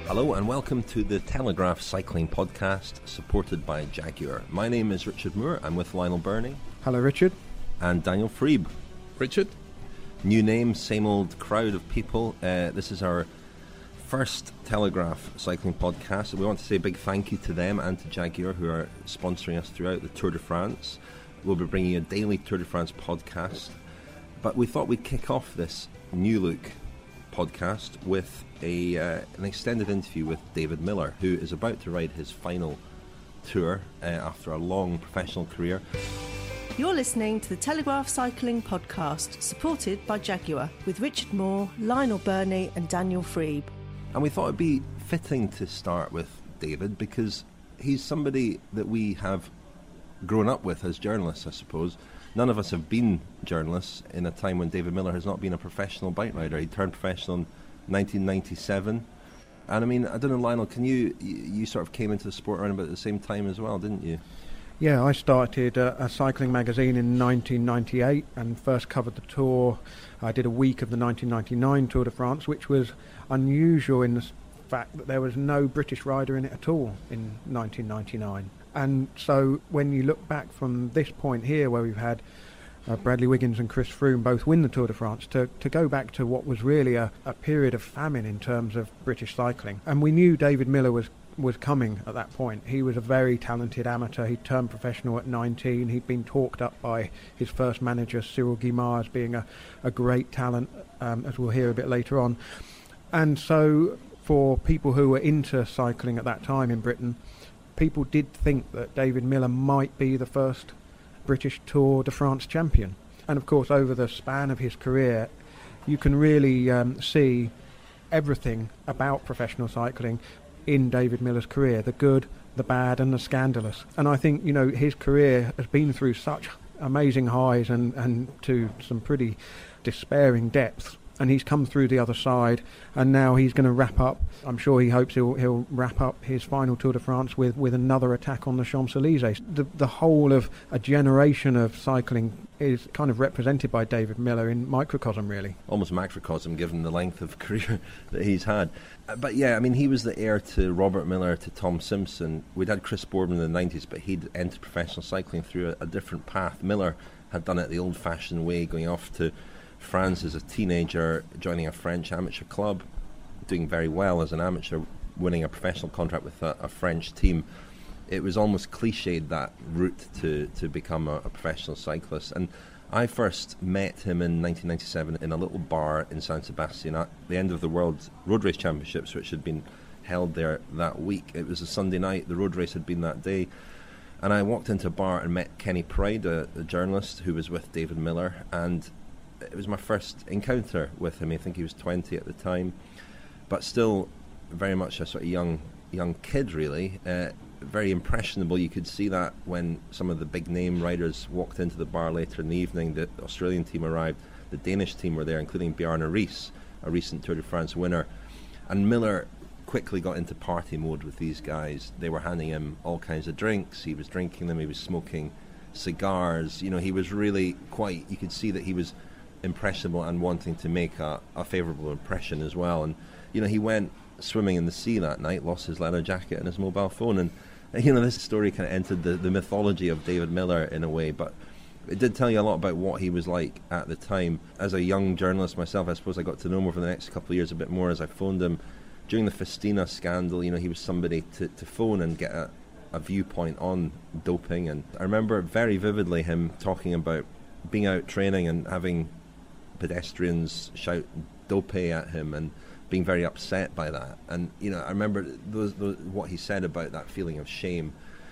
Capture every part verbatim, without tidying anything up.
Hello and welcome to the Telegraph Cycling Podcast, supported by Jaguar. My name is Richard Moore. I'm with Lionel Birnie. Hello, Richard. And Daniel Freeb. Richard. New name, same old crowd of people. Uh, this is our first Telegraph Cycling Podcast. We want to say a big thank you to them and to Jaguar, who are sponsoring us throughout the Tour de France. We'll be bringing you a daily Tour de France podcast. But we thought we'd kick off this new look podcast with a uh, an extended interview with David Miller, who is about to ride his final tour uh, after a long professional career. You're listening to the Telegraph Cycling Podcast, supported by Jaguar, with Richard Moore, Lionel Birnie and Daniel Freeb. And we thought it'd be fitting to start with David because he's somebody that we have grown up with as journalists, I suppose. None of us have been journalists in a time when David Miller has not been a professional bike rider. He turned professional in nineteen ninety-seven. And I mean, I don't know, Lionel, can you, you, you sort of came into the sport around about the same time as well, didn't you? Yeah, I started uh, a cycling magazine in nineteen ninety-eight and first covered the Tour. I did a week of the nineteen ninety-nine Tour de France, which was unusual in the fact that there was no British rider in it at all in nineteen ninety-nine. And so when you look back from this point here, where we've had uh, Bradley Wiggins and Chris Froome both win the Tour de France, to, to go back to what was really a, a period of famine in terms of British cycling. And we knew David Miller was was coming at that point. He was a very talented amateur. He turned professional at nineteen. He'd been talked up by his first manager, Cyril Guimard, as being a, a great talent, um, as we'll hear a bit later on. And so for people who were into cycling at that time in Britain, people did think that David Miller might be the first British Tour de France champion. And of course, over the span of his career, you can really um, see everything about professional cycling in David Miller's career, the good, the bad and the scandalous. And I think, you know, his career has been through such amazing highs and, and to some pretty despairing depths. And he's come through the other side, and now he's going to wrap up. I'm sure he hopes he'll, he'll wrap up his final Tour de France with, with another attack on the Champs-Elysees. The, the whole of a generation of cycling is kind of represented by David Miller in microcosm, really. Almost macrocosm, given the length of career that he's had. Uh, but yeah, I mean, he was the heir to Robert Miller, to Tom Simpson. We'd had Chris Boardman in the nineties, but he'd entered professional cycling through a, a different path. Miller had done it the old-fashioned way, going off to France as a teenager, joining a French amateur club, doing very well as an amateur, winning a professional contract with a, a French team. It was almost cliched, that route to, to become a, a professional cyclist. And I first met him in nineteen ninety-seven in a little bar in San Sebastian at the end of the World Road Race Championships, which had been held there that week. It was a Sunday night, the road race had been that day. And I walked into a bar and met Kenny Pride, a, a journalist who was with David Miller, and it was my first encounter with him. I think he was twenty at the time, but still very much a sort of young young kid, really. Uh, very impressionable. You could see that when some of the big name riders walked into the bar later in the evening. The Australian team arrived, the Danish team were there, including Bjarne Riis, a recent Tour de France winner. And Miller quickly got into party mode with these guys. They were handing him all kinds of drinks. He was drinking them. He was smoking cigars. You know, he was really quite, you could see that he was impressionable and wanting to make a, a favourable impression as well. And you know, he went swimming in the sea that night, lost his leather jacket and his mobile phone, and you know, this story kind of entered the, the mythology of David Miller in a way, but it did tell you a lot about what he was like at the time. As a young journalist myself, I suppose I got to know him over the next couple of years a bit more as I phoned him during the Festina scandal. You know, he was somebody to, to phone and get a, a viewpoint on doping. And I remember very vividly him talking about being out training and having pedestrians shout dope at him and being very upset by that. And you know, I remember those, those, what he said about that feeling of shame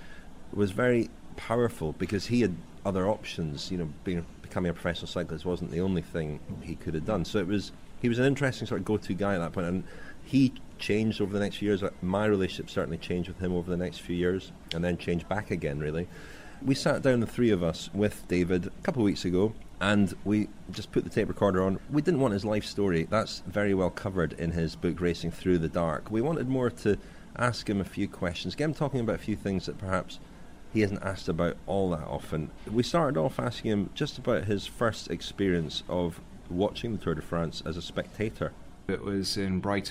was very powerful, because he had other options. You know, being becoming a professional cyclist wasn't the only thing he could have done. So it was he was an interesting sort of go-to guy at that point, and he changed over the next few years. My relationship certainly changed with him over the next few years, and then changed back again, really. We sat down, the three of us, with David a couple of weeks ago, and we just put the tape recorder on. We didn't want his life story. That's very well covered in his book, Racing Through the Dark. We wanted more to ask him a few questions, get him talking about a few things that perhaps he hasn't asked about all that often. We started off asking him just about his first experience of watching the Tour de France as a spectator. It was in Brighton,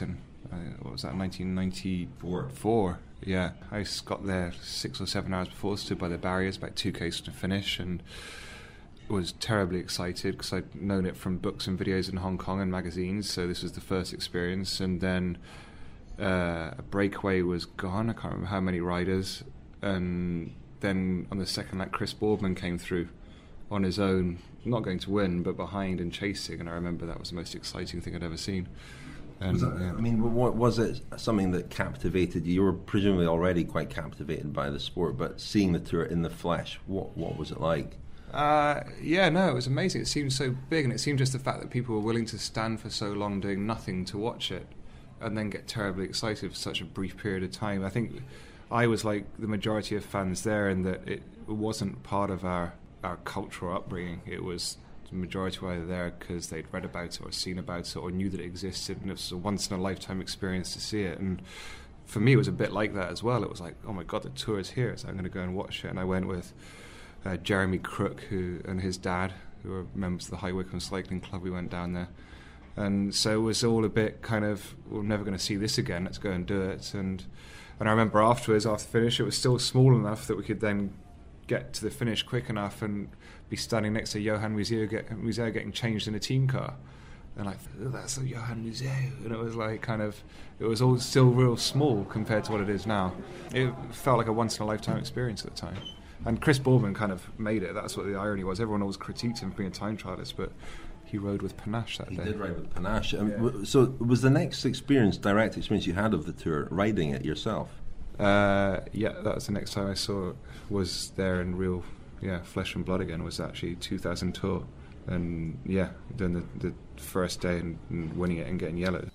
uh, what was that, nineteen ninety-four? Four. Yeah, I got there six or seven hours before, stood by the barriers, about two Ks to finish, and was terribly excited because I'd known it from books and videos in Hong Kong and magazines, so this was the first experience. And then uh, a breakaway was gone, I can't remember how many riders, and then on the second lap Chris Boardman came through on his own, not going to win but behind and chasing, and I remember that was the most exciting thing I'd ever seen. And, was that, yeah. I mean, what, was it something that captivated you? You were presumably already quite captivated by the sport, but seeing the Tour in the flesh, what what was it like? Uh, yeah, no, it was amazing. It seemed so big, and it seemed just the fact that people were willing to stand for so long doing nothing to watch it and then get terribly excited for such a brief period of time. I think I was like the majority of fans there in that it wasn't part of our, our cultural upbringing. It was the majority were either there because they'd read about it or seen about it or knew that it existed, and it was a once-in-a-lifetime experience to see it. And for me, it was a bit like that as well. It was like, oh my God, the Tour is here, so I'm going to go and watch it. And I went with Uh, Jeremy Crook, who and his dad, who were members of the High Wycombe Cycling Club. We went down there, and so it was all a bit kind of, we're never going to see this again, let's go and do it. And and I remember afterwards, after the finish, it was still small enough that we could then get to the finish quick enough and be standing next to Johan Museeuw, get, Museeuw getting changed in a team car, and like, oh, that's a Johan Museeuw, and it was like kind of, it was all still real small compared to what it is now. It felt like a once in a lifetime experience at the time. And Chris Boardman kind of made it. That's what the irony was. Everyone always critiqued him for being a time trialist, but he rode with panache that he day. He did ride with panache. Um, yeah. w- so was the next experience, direct experience you had of the Tour, riding it yourself? Uh, yeah, that was the next time I saw it, was there in real yeah, flesh and blood again, was actually two thousand Tour. And yeah, doing the, the first day and, and winning it and getting yellowed.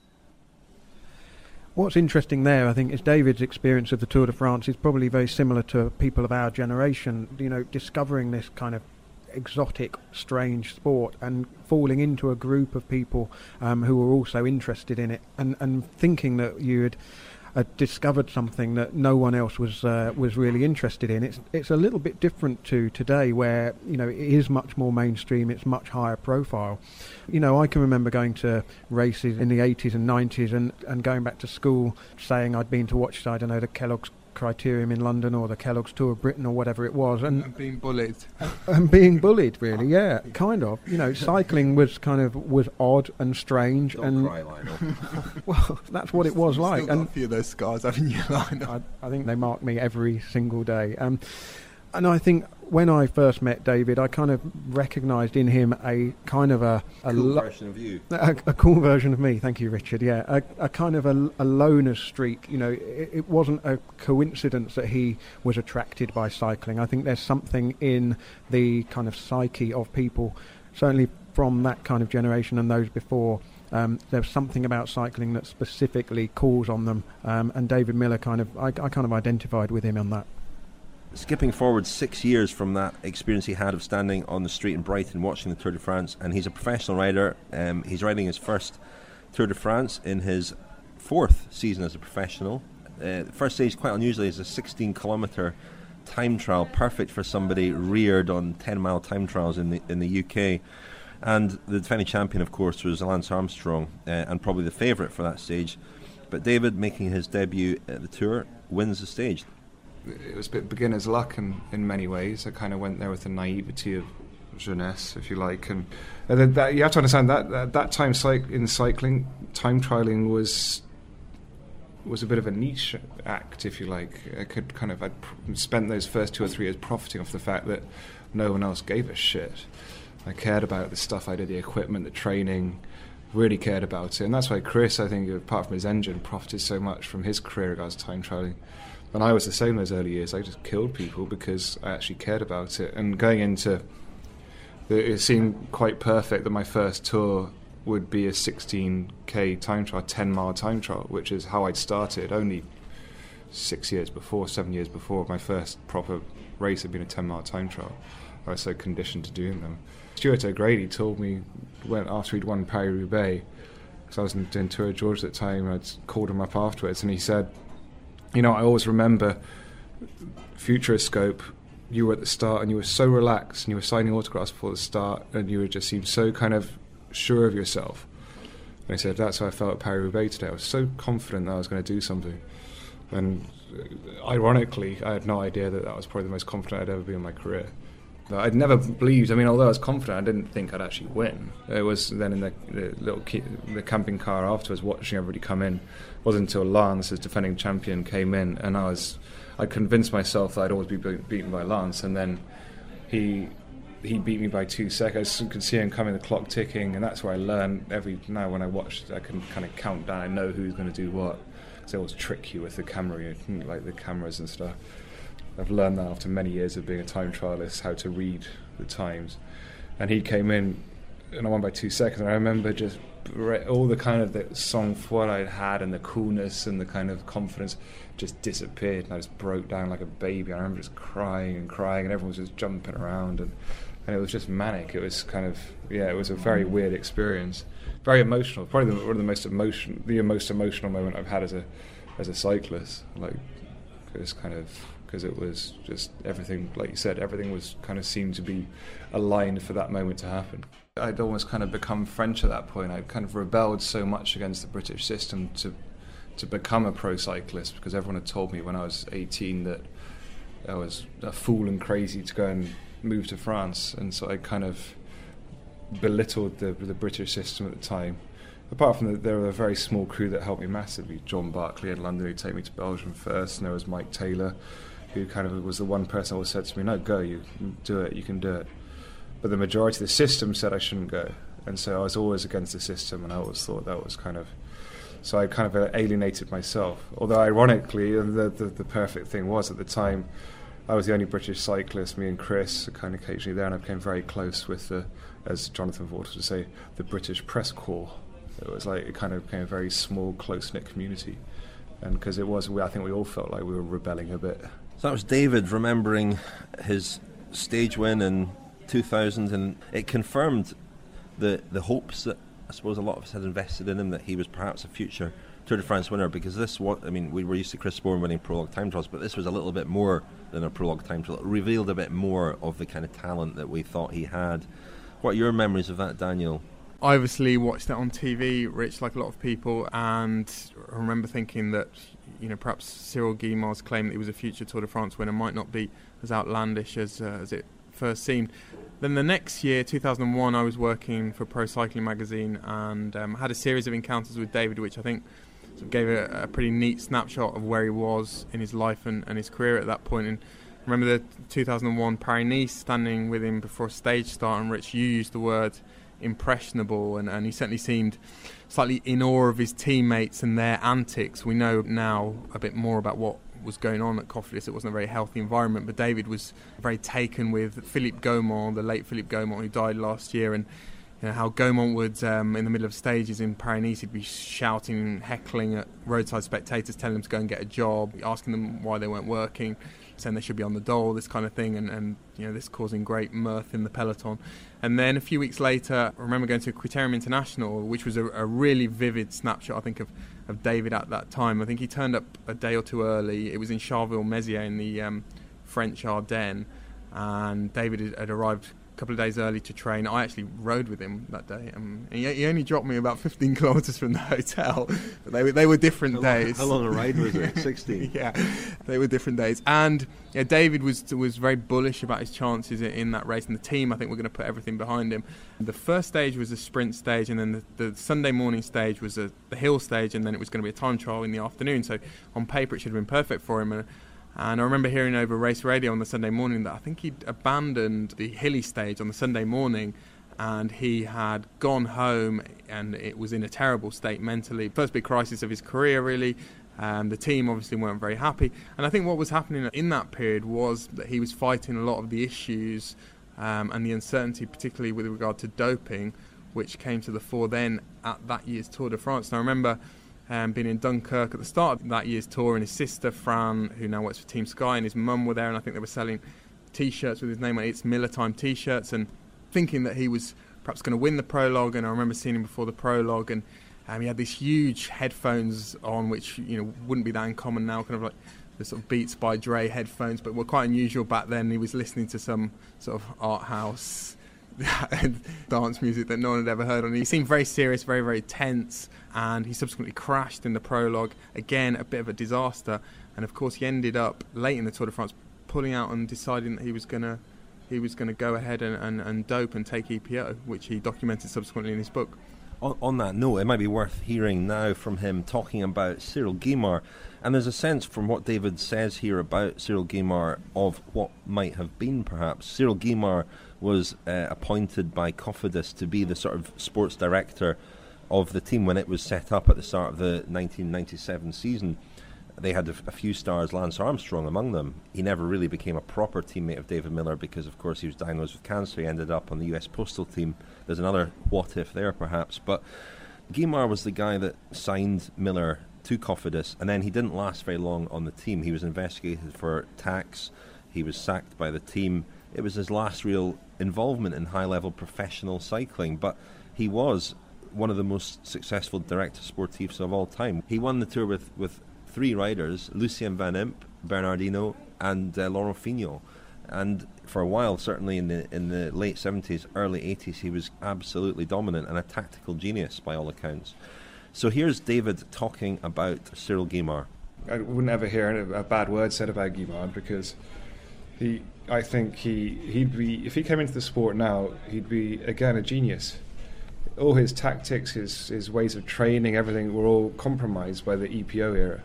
What's interesting there, I think, is David's experience of the Tour de France is probably very similar to people of our generation, you know, discovering this kind of exotic, strange sport and falling into a group of people um, who were also interested in it, and, and thinking that you had uh, discovered something that no one else was uh, was really interested in. It's it's a little bit different to today, where, you know, it is much more mainstream, it's much higher profile. You know, I can remember going to races in the eighties and nineties and, and going back to school saying I'd been to watch, I don't know, the Kellogg's Criterium in London or the Kellogg's Tour of Britain or whatever it was. And, and being bullied. And being bullied, really, yeah, kind of. You know, cycling was kind of, was odd and strange. Don't and cry, Lionel. Well, that's what it was You've like. Still got and a few of those scars, haven't you, Lionel? I, I think they mark me every single day. Um, and I think when I first met David, I kind of recognised in him a kind of a... a cool lo- version of you. A, a cool version of me, thank you, Richard, yeah. A, a kind of a, a loner streak, you know. It, it wasn't a coincidence that he was attracted by cycling. I think there's something in the kind of psyche of people, certainly from that kind of generation and those before. Um, there's something about cycling that specifically calls on them, um, and David Millar kind of, I, I kind of identified with him on that. Skipping forward six years from that experience he had of standing on the street in Brighton watching the Tour de France, and he's a professional rider. Um, he's riding his first Tour de France in his fourth season as a professional. Uh, the first stage, quite unusually, is a sixteen kilometre time trial, perfect for somebody reared on ten mile time trials in the in the U K. And the defending champion, of course, was Lance Armstrong, uh, and probably the favourite for that stage. But David, making his debut at the Tour, wins the stage. It was a bit beginner's luck in, in many ways. I kind of went there with the naivety of jeunesse, if you like, and, and then that, you have to understand that that, that time cyc- in cycling, time trialing was was a bit of a niche act, if you like. I could kind of I'd pr- spent those first two or three years profiting off the fact that no one else gave a shit. I cared about the stuff I did, the equipment, the training, really cared about it, and that's why Chris, I think, apart from his engine, profited so much from his career regards to time trialing. And I was the same in those early years. I just killed people because I actually cared about it. And going into the, it seemed quite perfect that my first tour would be a sixteen k time trial, ten mile time trial, which is how I'd started only six years before, seven years before. My first proper race had been a ten mile time trial. I was so conditioned to doing them. Stuart O'Grady told me, went after he'd won Paris-Roubaix, because I was doing Tour of Georgia at the time, and I'd called him up afterwards, and he said, you know, I always remember Futuroscope, you were at the start and you were so relaxed and you were signing autographs before the start and you were just seemed so kind of sure of yourself. And he said, that's how I felt at Paris-Roubaix today. I was so confident that I was going to do something. And ironically, I had no idea that that was probably the most confident I'd ever been in my career. But I'd never believed, I mean, although I was confident, I didn't think I'd actually win. It was then in the, the little key, the camping car afterwards, watching everybody come in. It wasn't until Lance, as defending champion, came in, and I was, I convinced myself that I'd always be beaten by Lance, and then he he beat me by two seconds. I could see him coming, the clock ticking, and that's where I learned every, now when I watch, I can kind of count down, I know who's going to do what. Because they always trick you with the camera, like the cameras and stuff. I've learned that after many years of being a time trialist, how to read the times. And he came in, and I won by two seconds. And I remember just all the kind of the sang froid I'd had, and the coolness and the kind of confidence just disappeared. And I just broke down like a baby. I remember just crying and crying, and everyone was just jumping around, and, and it was just manic. It was kind of, yeah, it was a very weird experience. Very emotional. Probably the, one of the most emotion, the most emotional moment I've had as a as a cyclist. Like, it was kind of. Because it was just everything, like you said, everything was kind of seemed to be aligned for that moment to happen. I'd almost kind of become French at that point. I'd kind of rebelled so much against the British system to to become a pro cyclist, because everyone had told me when I was eighteen that I was a fool and crazy to go and move to France, and so I kind of belittled the the British system at the time. Apart from that, there were a very small crew that helped me massively. John Barclay in London, who'd take me to Belgium first, and there was Mike Taylor, who kind of was the one person who always said to me, no, go, you do it, you can do it. But the majority of the system said I shouldn't go. And so I was always against the system, and I always thought that was kind of... So I kind of alienated myself. Although, ironically, the, the, the perfect thing was, at the time, I was the only British cyclist, me and Chris, kind of occasionally there, and I became very close with, the, as Jonathan Vaughan would say, the British press corps. It was like, it kind of became a very small, close-knit community. And because it was, I think we all felt like we were rebelling a bit. So that was David remembering his stage win in two thousand, and it confirmed the the hopes that I suppose a lot of us had invested in him, that he was perhaps a future Tour de France winner, because this was, I mean, we were used to Chris Sporn winning prologue time trials, but this was a little bit more than a prologue time trial. It revealed a bit more of the kind of talent that we thought he had. What are your memories of that, Daniel? I obviously watched it on T V, Rich, like a lot of people, and I remember thinking that, you know, perhaps Cyril Guillemard's claim that he was a future Tour de France winner might not be as outlandish as uh, as it first seemed. Then the next year, two thousand one, I was working for Pro Cycling magazine, and um, had a series of encounters with David, which I think sort of gave a, a pretty neat snapshot of where he was in his life and, and his career at that point. And I remember the two thousand one Paris-Nice, standing with him before a stage start, and Rich, you used the word impressionable, and, and he certainly seemed slightly in awe of his teammates and their antics. We know now a bit more about what was going on at Cofidis. It wasn't a very healthy environment, but David was very taken with Philippe Gaumont, the late Philippe Gaumont, who died last year, and you know, how Gaumont would, um, in the middle of stages in Paris-Nice, he'd be shouting and heckling at roadside spectators, telling them to go and get a job, asking them why they weren't working, saying they should be on the dole, this kind of thing, and, and you know, this causing great mirth in the peloton. And then a few weeks later, I remember going to Criterium International, which was a, a really vivid snapshot, I think, of, of David at that time. I think he turned up a day or two early. It was in Charleville-Mézières in the um, French Ardennes, and David had, had arrived a couple of days early to train. I actually rode with him that day. Um, he, he only dropped me about fifteen kilometres from the hotel. But they were they were different how days. Long, how long a ride was it? sixteen. Yeah, they were different days. And yeah, David was was very bullish about his chances in, in that race, and the team, I think, we're going to put everything behind him. The first stage was a sprint stage, and then the, the Sunday morning stage was a, the hill stage, and then it was going to be a time trial in the afternoon. So on paper, it should have been perfect for him. And, And I remember hearing over race radio on the Sunday morning that I think he'd abandoned the hilly stage on the Sunday morning, and he had gone home, and it was in a terrible state mentally. First big crisis of his career, really. Um, the team obviously weren't very happy. And I think what was happening in that period was that he was fighting a lot of the issues um, and the uncertainty, particularly with regard to doping, which came to the fore then at that year's Tour de France. And I remember Um, being in Dunkirk at the start of that year's tour, and his sister Fran, who now works for Team Sky, and his mum were there, and I think they were selling T-shirts with his name on it. It's Miller Time T-shirts, and thinking that he was perhaps going to win the prologue. And I remember seeing him before the prologue, and um, he had these huge headphones on, which you know wouldn't be that uncommon now, kind of like the sort of Beats by Dre headphones, but were quite unusual back then. He was listening to some sort of art house dance music that no one had ever heard on. He seemed very serious, very, very tense, and he subsequently crashed in the prologue. Again, a bit of a disaster. And of course, he ended up late in the Tour de France pulling out and deciding that he was going to he was going to go ahead and, and, and dope and take E P O, which he documented subsequently in his book. On, on that note, it might be worth hearing now from him talking about Cyril Guimard. And there's a sense from what David says here about Cyril Guimard of what might have been, perhaps. Cyril Guimard was uh, appointed by Cofidis to be the sort of sports director of the team when it was set up at the start of the nineteen ninety-seven season. They had a, f- a few stars, Lance Armstrong among them. He never really became a proper teammate of David Miller because, of course, he was diagnosed with cancer. He ended up on the U S Postal Team. There's another what-if there, perhaps. But Guimard was the guy that signed Miller to Cofidis, and then he didn't last very long on the team. He was investigated for tax. He was sacked by the team. It was his last real involvement in high-level professional cycling, but he was one of the most successful directors sportifs of all time. He won the Tour with, with three riders, Lucien Van Impe, Bernardino, and uh, Laurent Fignon. And for a while, certainly in the in the late seventies, early eighties, he was absolutely dominant and a tactical genius by all accounts. So here's David talking about Cyril Guimard. I wouldn't ever hear a bad word said about Guimard because he, I think he he'd be, if he came into the sport now, he'd be again a genius. All his tactics, his his ways of training, everything were all compromised by the E P O era.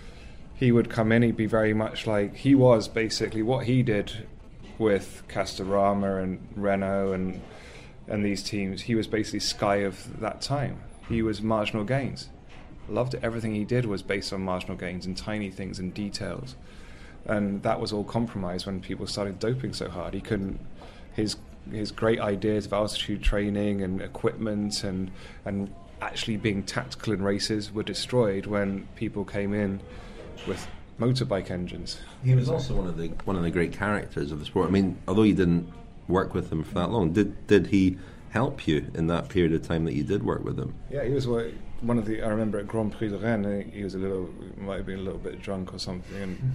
He would come in, he'd be very much like, he was basically what he did with Castorama and Renault and and these teams. He was basically Sky of that time. He was marginal gains. Loved it. Everything he did was based on marginal gains and tiny things and details. And that was all compromised when people started doping so hard. He couldn't, his his great ideas of altitude training and equipment and and actually being tactical in races were destroyed when people came in with motorbike engines. He was also one of the one of the great characters of the sport. I mean, although you didn't work with him for that long, did did he help you in that period of time that you did work with him? Yeah, he was one of the. I remember at Grand Prix de Rennes, he was a little, might have been a little bit drunk or something, and,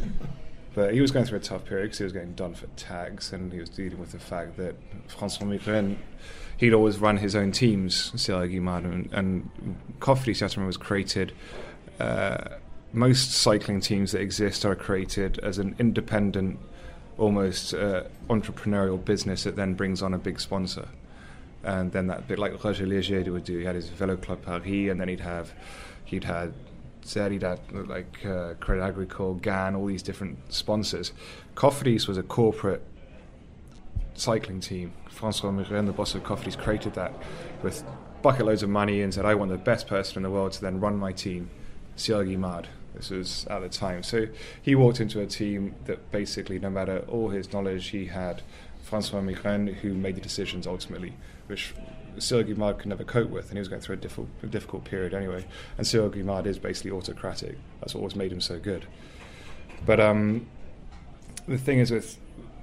but he was going through a tough period because he was getting done for tax, and he was dealing with the fact that François Migren, he'd always run his own teams, Cyril Guimard, and, and Cofidis, I remember, was created. Uh, most cycling teams that exist are created as an independent, almost uh, entrepreneurial business that then brings on a big sponsor. And then that bit like Roger Léger would do. He had his Vélo Club Paris, and then he'd have, he'd had, he'd had like uh, Crédit Agricole, Gann, all these different sponsors. Cofidis was a corporate cycling team. François Migren, the boss of Cofidis, created that with bucket loads of money and said, "I want the best person in the world to then run my team." Cyril Guimard. This was at the time. So he walked into a team that basically, no matter all his knowledge, he had François Migren, who made the decisions ultimately, which Cyril Guimard could never cope with, and he was going through a difficult, a difficult period anyway. And Cyril Guimard is basically autocratic. That's what always made him so good. But um, the thing is, with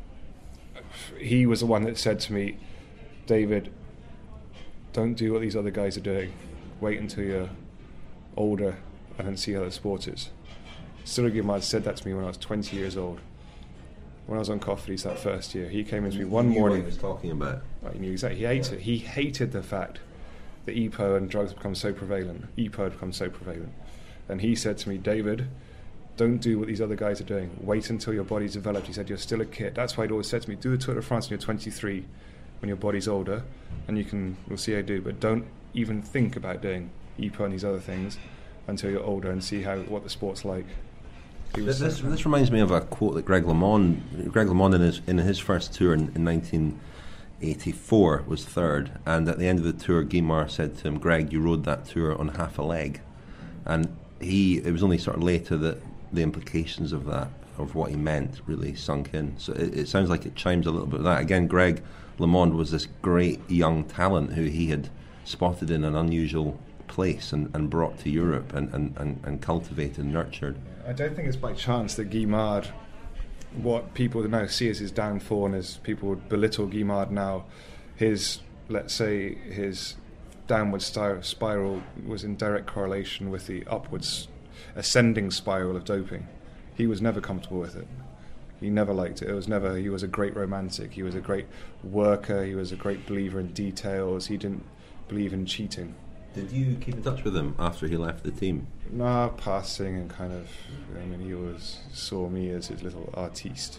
he was the one that said to me, "David, don't do what these other guys are doing. Wait until you're older and then see how the sport is." Cyril Guimard said that to me when I was twenty years old. When I was on Cofidis that first year, he came into me one you morning. What he was talking about. Right, he knew exactly. He hated. He hated the fact that E P O and drugs have become so prevalent. E P O had become so prevalent, and he said to me, "David, don't do what these other guys are doing. Wait until your body's developed." He said, "You're still a kid." That's why he'd always said to me, "Do the Tour de France when you're twenty-three, when your body's older, and you can. We'll see how you do. But don't even think about doing E P O and these other things until you're older and see how what the sport's like." This, this, this reminds me of a quote that Greg LeMond, Greg LeMond in his in his first tour in, in nineteen eighty-four was third, and at the end of the tour, Guimard said to him, "Greg, you rode that tour on half a leg," and he it was only sort of later that the implications of that, of what he meant, really sunk in. So it, it sounds like it chimes a little bit with that. Again, Greg LeMond was this great young talent who he had spotted in an unusual place and, and brought to Europe and, and, and, and cultivated and nurtured. I don't think it's by chance that Guimard, what people now see as his downfall and as people would belittle Guimard now, his, let's say, his downward spiral was in direct correlation with the upwards ascending spiral of doping. He was never comfortable with it. He never liked it. It was never. He was a great romantic. He was a great worker. He was a great believer in details. He didn't believe in cheating. Did you keep in touch with him after he left the team? Nah, passing and kind of. I mean, he always saw me as his little artiste.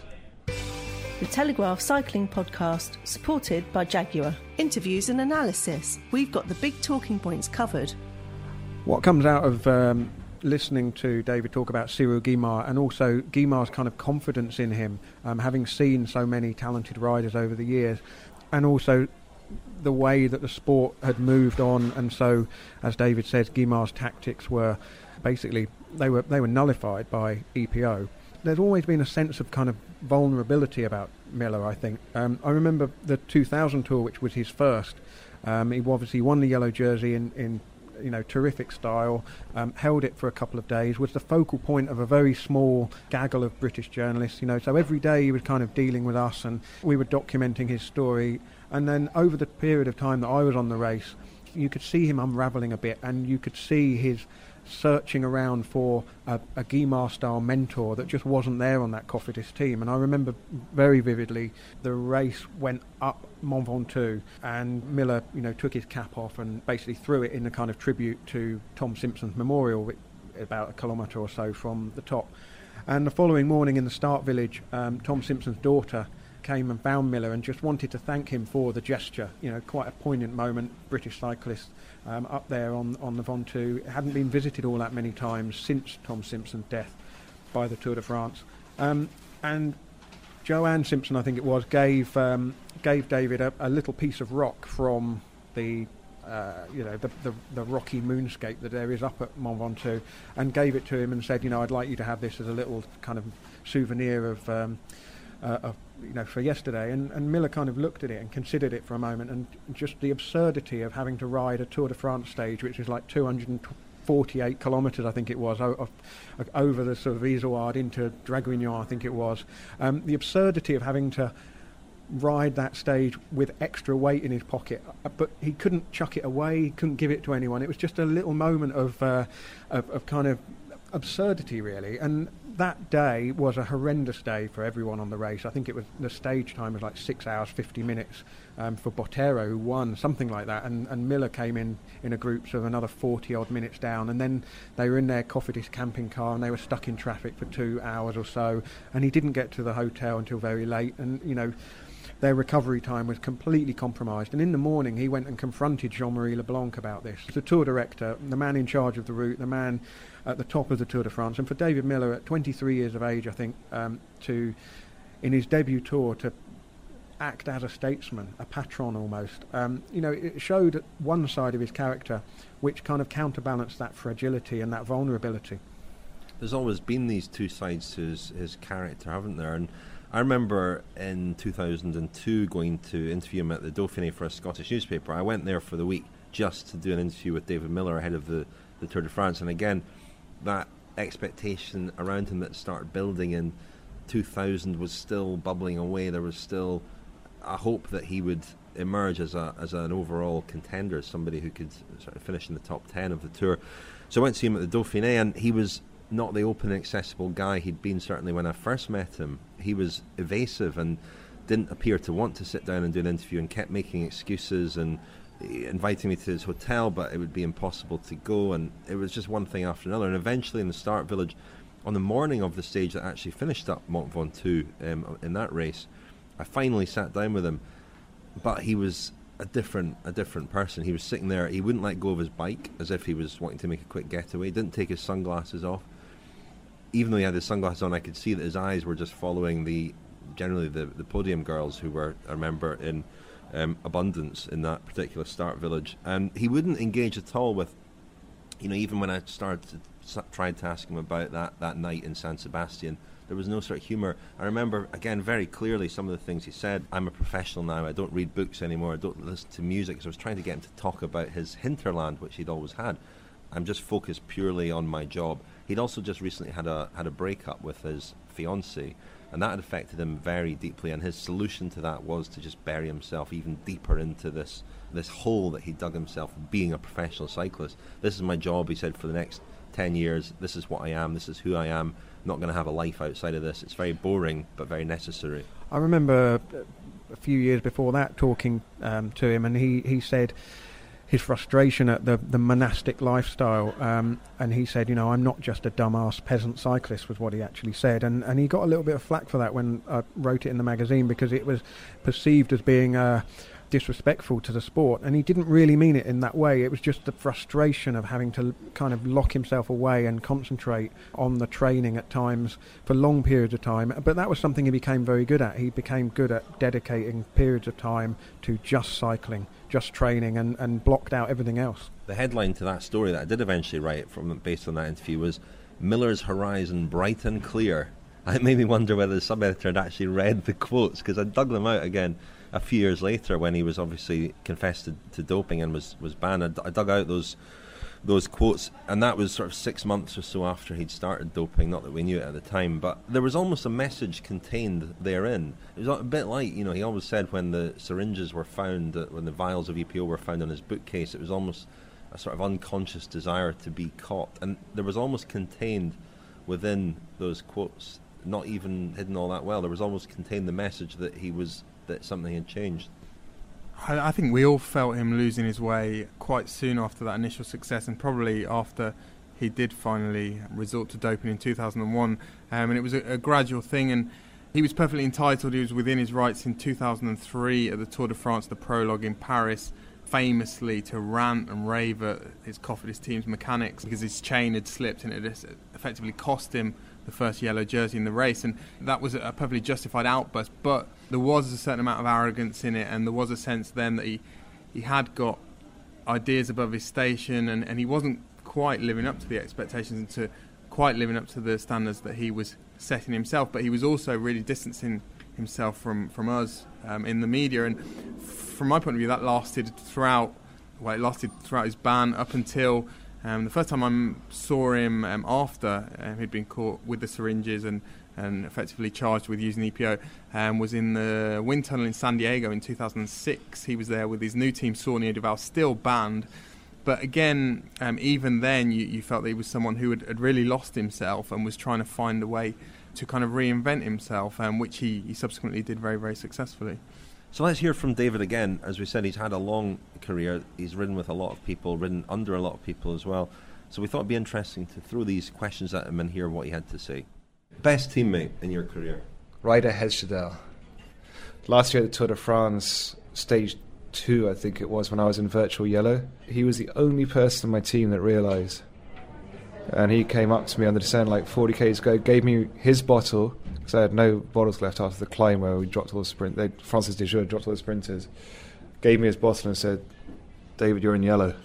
The Telegraph Cycling Podcast, supported by Jaguar. Interviews and analysis. We've got the big talking points covered. What comes out of um, listening to David talk about Cyril Guimard, and also Guimard's kind of confidence in him, um, having seen so many talented riders over the years, and also the way that the sport had moved on, and so, as David says, Guimard's tactics were basically they were they were nullified by E P O. There's always been a sense of kind of vulnerability about Miller, I think. Um, I remember the two thousand Tour, which was his first. Um, he obviously won the yellow jersey in, in you know, terrific style, um, held it for a couple of days, was the focal point of a very small gaggle of British journalists, you know, so every day he was kind of dealing with us and we were documenting his story. And then over the period of time that I was on the race, you could see him unravelling a bit, and you could see his searching around for a, a Guimard-style mentor that just wasn't there on that Cofidis team. And I remember very vividly the race went up Mont Ventoux, and Miller, you know, took his cap off and basically threw it in a kind of tribute to Tom Simpson's memorial, about a kilometre or so from the top. And the following morning in the start village, um, Tom Simpson's daughter came and found Miller and just wanted to thank him for the gesture. You know, quite a poignant moment. British cyclist um, up there on, on the Ventoux. It hadn't been visited all that many times since Tom Simpson's death by the Tour de France. Um, and Joanne Simpson, I think it was, gave um, gave David a, a little piece of rock from the uh, you know the, the the rocky moonscape that there is up at Mont Ventoux, and gave it to him and said, you know, I'd like you to have this as a little kind of souvenir of. Um, Uh, of, you know, for yesterday, and, and Miller kind of looked at it and considered it for a moment, and just the absurdity of having to ride a Tour de France stage, which is like two hundred forty-eight kilometres, I think it was, o- of, over the sort of Izoard into Draguignan, I think it was. Um, the absurdity of having to ride that stage with extra weight in his pocket, uh, but he couldn't chuck it away, he couldn't give it to anyone. It was just a little moment of, uh, of, of kind of absurdity, really. And that day was a horrendous day for everyone on the race. I think it was the stage time was like six hours fifty minutes um, for Botero, who won, something like that. And, and Miller came in in a group of another forty odd minutes down, and then they were in their Cofidis camping car and they were stuck in traffic for two hours or so. And he didn't get to the hotel until very late. And you know, their recovery time was completely compromised. And in the morning, he went and confronted Jean-Marie Leblanc about this. The tour director, the man in charge of the route, the man at the top of the Tour de France. And for David Miller, at twenty-three years of age, I think, um, to in his debut tour, to act as a statesman, a patron almost, um, you know, it showed one side of his character which kind of counterbalanced that fragility and that vulnerability. There's always been these two sides to his, his character, haven't there? And I remember in two thousand two going to interview him at the Dauphiné for a Scottish newspaper. I went there for the week just to do an interview with David Miller ahead of the, the Tour de France. And again, that expectation around him that started building in two thousand was still bubbling away. There was still a hope that he would emerge as a as an overall contender, somebody who could sort of finish in the top ten of the Tour. So I went to see him at the Dauphiné, and he was not the open and accessible guy he'd been certainly when I first met him. He was evasive and didn't appear to want to sit down and do an interview, and kept making excuses and inviting me to his hotel, but it would be impossible to go, and it was just one thing after another. And eventually in the start village, on the morning of the stage that actually finished up Mont Ventoux um, in that race, I finally sat down with him, but he was a different a different person. He was sitting there, he wouldn't let go of his bike as if he was wanting to make a quick getaway. He didn't take his sunglasses off. Even though he had his sunglasses on, I could see that his eyes were just following the generally the, the podium girls who were, I remember, in um, abundance in that particular start village. And he wouldn't engage at all with, you know, even when I started to s- tried to ask him about that, that night in San Sebastian, there was no sort of humour. I remember, again, very clearly some of the things he said. I'm a professional now, I don't read books anymore, I don't listen to music. So I was trying to get him to talk about his hinterland, which he'd always had. I'm just focused purely on my job. He'd also just recently had a had a breakup with his fiancée, and that had affected him very deeply, and his solution to that was to just bury himself even deeper into this this hole that he dug himself being a professional cyclist. This is my job, he said, for the next ten years. This is what I am, this is who I am, not going to have a life outside of this. It's very boring, but very necessary. I remember a few years before that talking um, to him, and he, he said his frustration at the, the monastic lifestyle, um, and he said, you know, I'm not just a dumbass peasant cyclist, was what he actually said, and, and he got a little bit of flack for that when I wrote it in the magazine, because it was perceived as being uh, disrespectful to the sport, and he didn't really mean it in that way. It was just the frustration of having to kind of lock himself away and concentrate on the training at times for long periods of time, but that was something he became very good at. He became good at dedicating periods of time to just cycling, just training, and, and blocked out everything else. The headline to that story that I did eventually write from based on that interview was Miller's horizon bright and clear. It made me wonder whether the sub-editor had actually read the quotes, because I dug them out again a few years later when he was obviously confessed to, to doping and was, was banned. I, d- I dug out those those quotes, and that was sort of six months or so after he'd started doping, not that we knew it at the time, but there was almost a message contained therein. It was a bit like, you know, he always said when the syringes were found, uh, when the vials of E P O were found in his bookcase, it was almost a sort of unconscious desire to be caught, and there was almost contained within those quotes, not even hidden all that well, there was almost contained the message that he was, that something had changed. I, I think we all felt him losing his way quite soon after that initial success, and probably after he did finally resort to doping in two thousand one, um, and it was a, a gradual thing, and he was perfectly entitled, he was within his rights in two thousand three at the Tour de France, the prologue in Paris, famously to rant and rave at his Cofidis team's mechanics because his chain had slipped and it had effectively cost him the first yellow jersey in the race, and that was a perfectly justified outburst, but there was a certain amount of arrogance in it, and there was a sense then that he, he had got ideas above his station, and, and he wasn't quite living up to the expectations and to quite living up to the standards that he was setting himself, but he was also really distancing himself from, from us um, in the media, and from my point of view that lasted throughout, well it lasted throughout his ban up until Um, the first time I saw him um, after um, he'd been caught with the syringes and, and effectively charged with using E P O um, was in the wind tunnel in San Diego in two thousand six. He was there with his new team, Saunier Duval, still banned. But again, um, even then you, you felt that he was someone who had, had really lost himself and was trying to find a way to kind of reinvent himself, um, which he, he subsequently did very, very successfully. So let's hear from David again. As we said, he's had a long career. He's ridden with a lot of people, ridden under a lot of people as well. So we thought it'd be interesting to throw these questions at him and hear what he had to say. Best teammate in your career? Ryder Hesjedal. Last year at the Tour de France, stage two, I think it was, when I was in Virtual Yellow, he was the only person on my team that realised. And he came up to me on the descent like forty kays ago, gave me his bottle, because I had no bottles left after the climb where we dropped all the sprint. They, Francis Dejoux dropped all the sprinters. Gave me his bottle and said, "David, you're in yellow."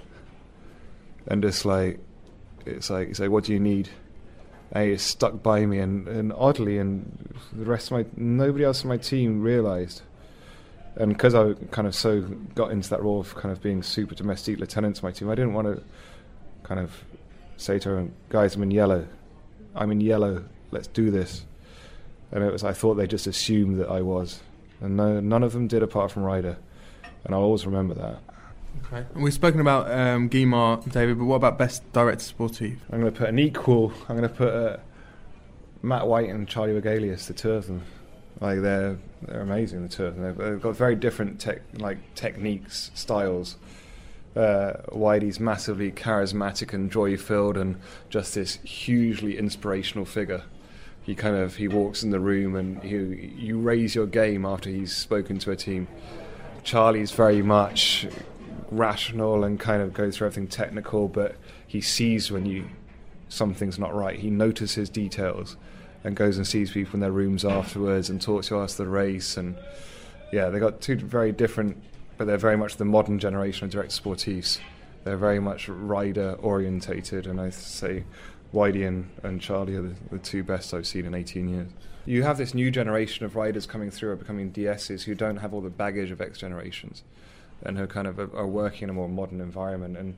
And just like, it's like, he's like, "What do you need?" And he stuck by me, and, and oddly, and the rest of my, nobody else on my team realised. And because I kind of so got into that role of kind of being super domestique lieutenant to my team, I didn't want to kind of say to him, "Guys, I'm in yellow. I'm in yellow. Let's do this." And it was, I thought they just assumed that I was. And no, none of them did apart from Ryder. And I'll always remember that. Okay. And we've spoken about um, Guimard, David, but what about best director sportif? I'm going to put an equal, I'm going to put uh, Matt White and Charlie Wegelius, the two of them. Like, they're they're amazing, the two of them. They've, they've got very different tech, like techniques, styles. Uh, Whitey's massively charismatic and joy-filled and just this hugely inspirational figure. He kind of, he walks in the room and he, you raise your game after he's spoken to a team. Charlie's very much rational and kind of goes through everything technical, but he sees when you something's not right. He notices details and goes and sees people in their rooms afterwards and talks to us the race. And yeah, they got two very different, but they're very much the modern generation of director sportifs. They're very much rider orientated, and I say Whitey and, and Charlie are the, the two best I've seen in eighteen years. You have this new generation of riders coming through, are becoming D Ss, who don't have all the baggage of X generations, and who kind of are, are working in a more modern environment. And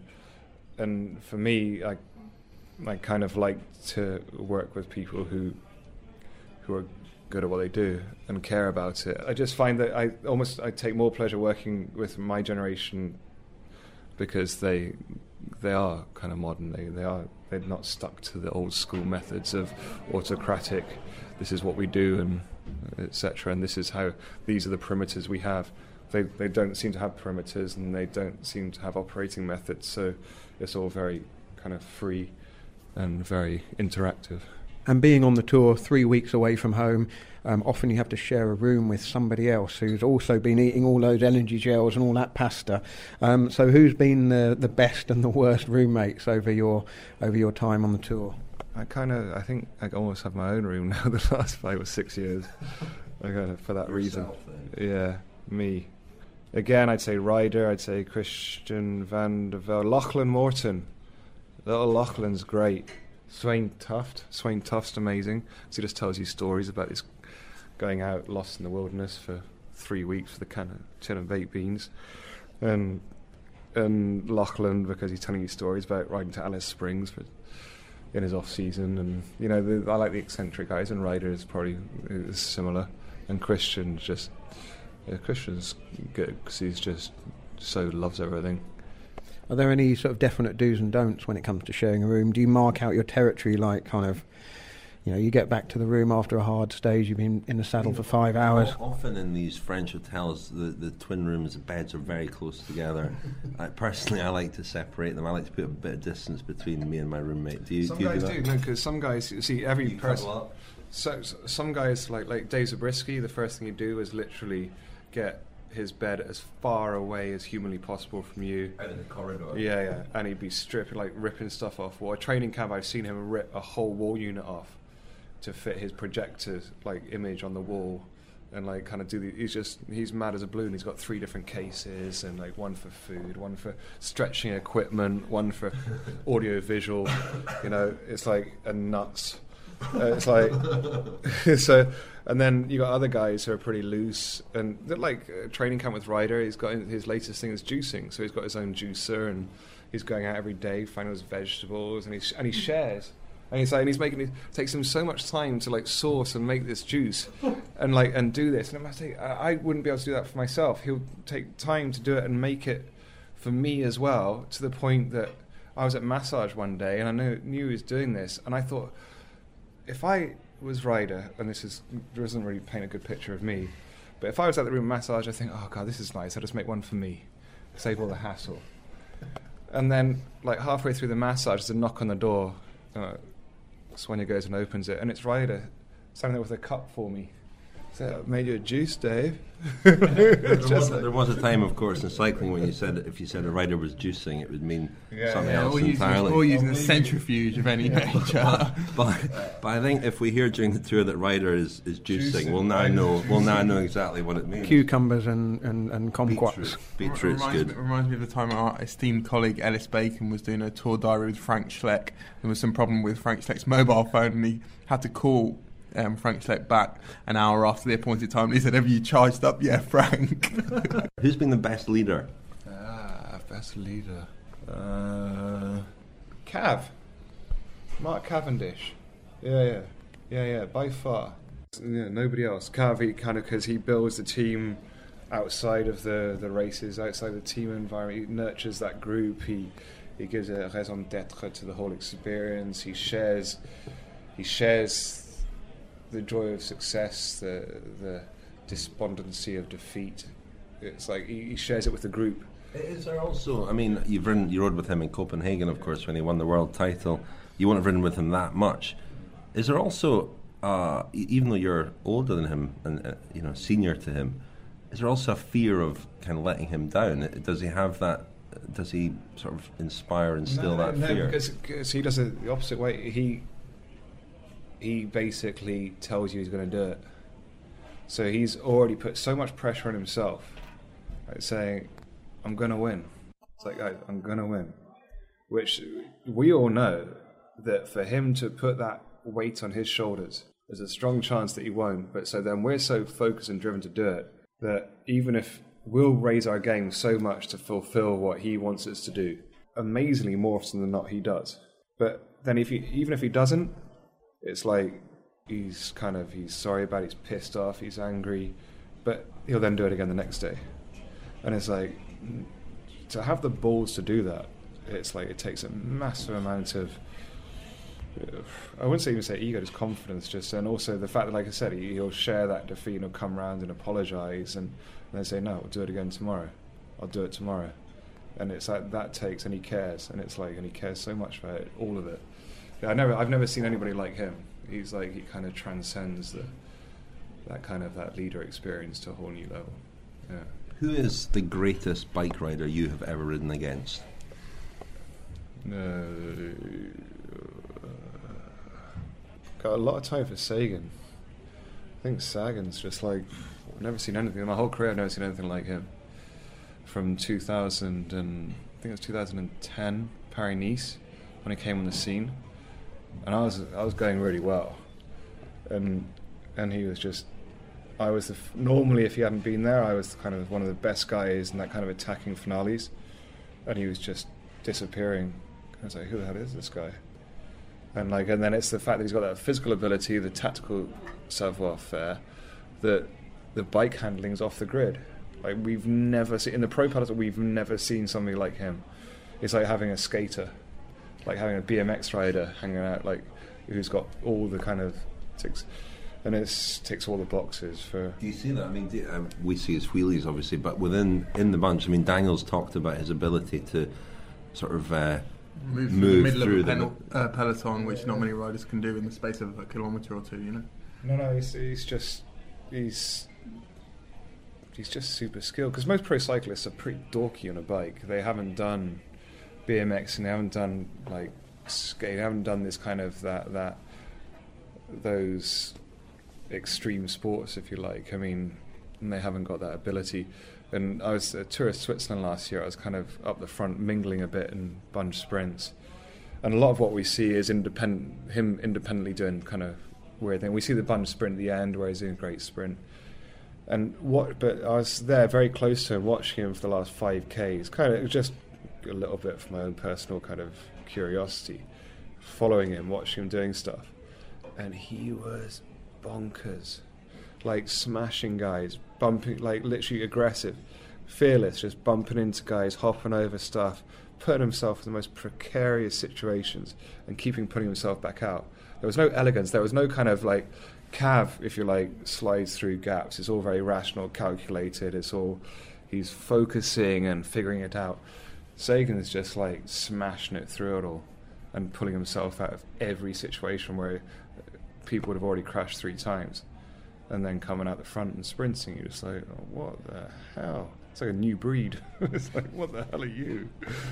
and for me, I I kind of like to work with people who who are good at what they do and care about it. I just find that I almost I take more pleasure working with my generation because they they are kind of modern. They they are they'd not stuck to the old school methods of autocratic. This is what we do, and et cetera. And this is how these are the perimeters we have. They they don't seem to have perimeters, and they don't seem to have operating methods. So it's all very kind of free and very interactive. And being on the tour three weeks away from home, um, often you have to share a room with somebody else who's also been eating all those energy gels and all that pasta. Um, so who's been the, the best and the worst roommates over your over your time on the tour? I kind of, I think I almost have my own room now the last five or six years. I kind of, for that reason. Then. Yeah, me. Again, I'd say Ryder, I'd say Christian Van der Velde, Lachlan Morton. Little Lachlan's great. Swain Tuft. Swain Tuft's amazing. So he just tells you stories about his going out lost in the wilderness for three weeks with a can of tin of baked beans. And and Lachlan, because he's telling you stories about riding to Alice Springs for, in his off season. And you know, the, I like the eccentric guys, and Ryder is probably is similar. And Christian's just yeah, Christian's good because he's just so loves everything. Are there any sort of definite do's and don'ts when it comes to sharing a room? Do you mark out your territory like kind of, you know, you get back to the room after a hard stage, you've been in the saddle for five hours? Often in these French hotels, the, the twin rooms, the beds are very close together. I, personally, I like to separate them. I like to put a bit of distance between me and my roommate. Do you, some do, you guys do that? do, no, because some guys, you see, every You person... cuddle up? So, so some guys, like like Dave Zabriskie, the first thing you do is literally get his bed as far away as humanly possible from you. Out in the corridor. Yeah, yeah. And he'd be stripping, like ripping stuff off. Well, a training camp, I've seen him rip a whole wall unit off to fit his projector, like, image on the wall. And, like, kind of do the... He's just... He's mad as a balloon. He's got three different cases, and, like, one for food, one for stretching equipment, one for audio visual. You know, it's like a nuts. Uh, it's like... so... And then you got other guys who are pretty loose, and they're like uh, training camp with Ryder. He's got his latest thing is juicing, so he's got his own juicer, and he's going out every day finding his vegetables, and he and he shares, and he's like, and he's making it takes him so much time to like source and make this juice, and like and do this. And I'm like, I, I wouldn't be able to do that for myself. He'll take time to do it and make it for me as well, to the point that I was at massage one day, and I knew knew he was doing this, and I thought, if I was Ryder, and this is doesn't really paint a good picture of me, but if I was at the room massage, I think, oh god, this is nice. I'll just make one for me, save all the hassle. And then, like halfway through the massage, there's a knock on the door. Uh, Sonia goes and opens it, and it's Ryder standing there with a cup for me. So, I made you a juice, Dave. there, was, there was a time, of course, in cycling when you said if you said a rider was juicing, it would mean yeah, something yeah, else or entirely. Using, or using a centrifuge of any nature. but, but I think if we hear during the tour that Ryder is, is juicing, Juicing, we'll now right. know we'll now know exactly what it means. Cucumbers and, and, and kumquats. Beetroot. Beetroot's reminds, good. me, reminds me of the time our esteemed colleague Ellis Bacon was doing a tour diary with Frank Schleck. There was some problem with Frank Schleck's mobile phone, and he had to call Um, Frank Schleck back an hour after the appointed time, and he said, "Have you charged up yet, Frank?" Who's been the best leader? Ah, best leader. Uh, Cav. Mark Cavendish. Yeah, yeah. Yeah, yeah, by far. Yeah, nobody else. Cav, he kind of, because he builds the team outside of the, the races, outside the team environment. He nurtures that group. He he gives a raison d'être to the whole experience. He shares he shares the joy of success, the the despondency of defeat. It's like he, he shares it with the group. Is there also, I mean, you've ridden, you rode with him in Copenhagen, of course, when he won the world title. You wouldn't have ridden with him that much. Is there also, uh, e- even though you're older than him and uh, you know senior to him, is there also a fear of kind of letting him down? Does he have that? Does he sort of inspire and instill no, that no, fear? because, because he does it the opposite way. He he basically tells you he's going to do it. So he's already put so much pressure on himself, like saying, "I'm going to win." It's like, guys, I'm going to win. Which we all know that for him to put that weight on his shoulders, there's a strong chance that he won't. But so then we're so focused and driven to do it that even if we'll raise our game so much to fulfill what he wants us to do, amazingly more often than not he does. But then if he, even if he doesn't, it's like he's kind of, he's sorry about it, he's pissed off, he's angry, but he'll then do it again the next day. And it's like, to have the balls to do that, it's like it takes a massive amount of I wouldn't say even say ego, just confidence, just and also the fact that, like I said, he, he'll share that defeat and he'll come round and apologise and, and then say, no, I'll do it again tomorrow. I'll do it tomorrow. And it's like that takes, and he cares, and it's like, and he cares so much about it, all of it. Yeah, I never, I've never seen anybody like him. He's like, he kind of transcends the that kind of that leader experience to a whole new level. Yeah. Who is the greatest bike rider you have ever ridden against? No. Got a lot of time for Sagan. I think Sagan's just like, I've never seen anything in my whole career. I've never seen anything like him. From two thousand and I think it was two thousand ten, Paris-Nice, when he came on the scene, and I was I was going really well, and and he was just, I was the f- normally if he hadn't been there, I was kind of one of the best guys in that kind of attacking finales, and he was just disappearing. I was like, who the hell is this guy? And like, and then it's the fact that he's got that physical ability, the tactical savoir-faire, that the bike handling's off the grid. Like, we've never seen in the pro peloton, we've never seen somebody like him. It's like having a skater, like having a B M X rider hanging out, like who's got all the kind of ticks, and it ticks all the boxes for. Do you see that? I mean, do, um, we see his wheelies obviously, but within in the bunch, I mean, Daniel's talked about his ability to sort of. Uh, Move, move through the middle through of a the penal, uh, peloton, which not many riders can do in the space of a kilometre or two, you know? No, no, he's, he's just, he's he's just super skilled, because most pro cyclists are pretty dorky on a bike. They haven't done B M X and they haven't done, like, skate, they haven't done this kind of, that, that, those extreme sports, if you like. I mean, and they haven't got that ability. And I was at Tour of Switzerland last year. I was kind of up the front, mingling a bit in bunch sprints, and a lot of what we see is independent. Him independently doing kind of weird thing. We see the bunch sprint at the end where he's doing a great sprint, and what. But I was there very close to him, watching him for the last five Ks. Kind of just a little bit for my own personal kind of curiosity, following him, watching him doing stuff, and he was bonkers. Like smashing guys, bumping, like literally aggressive, fearless, just bumping into guys, hopping over stuff, putting himself in the most precarious situations and keeping putting himself back out. There was no elegance, there was no kind of like Cav, if you like, slides through gaps. It's all very rational, calculated, it's all, he's focusing and figuring it out. Sagan is just like smashing it through it all and pulling himself out of every situation where people would have already crashed three times. And then coming out the front and sprinting, you're just like, oh, what the hell? It's like a new breed. It's like, what the hell are you?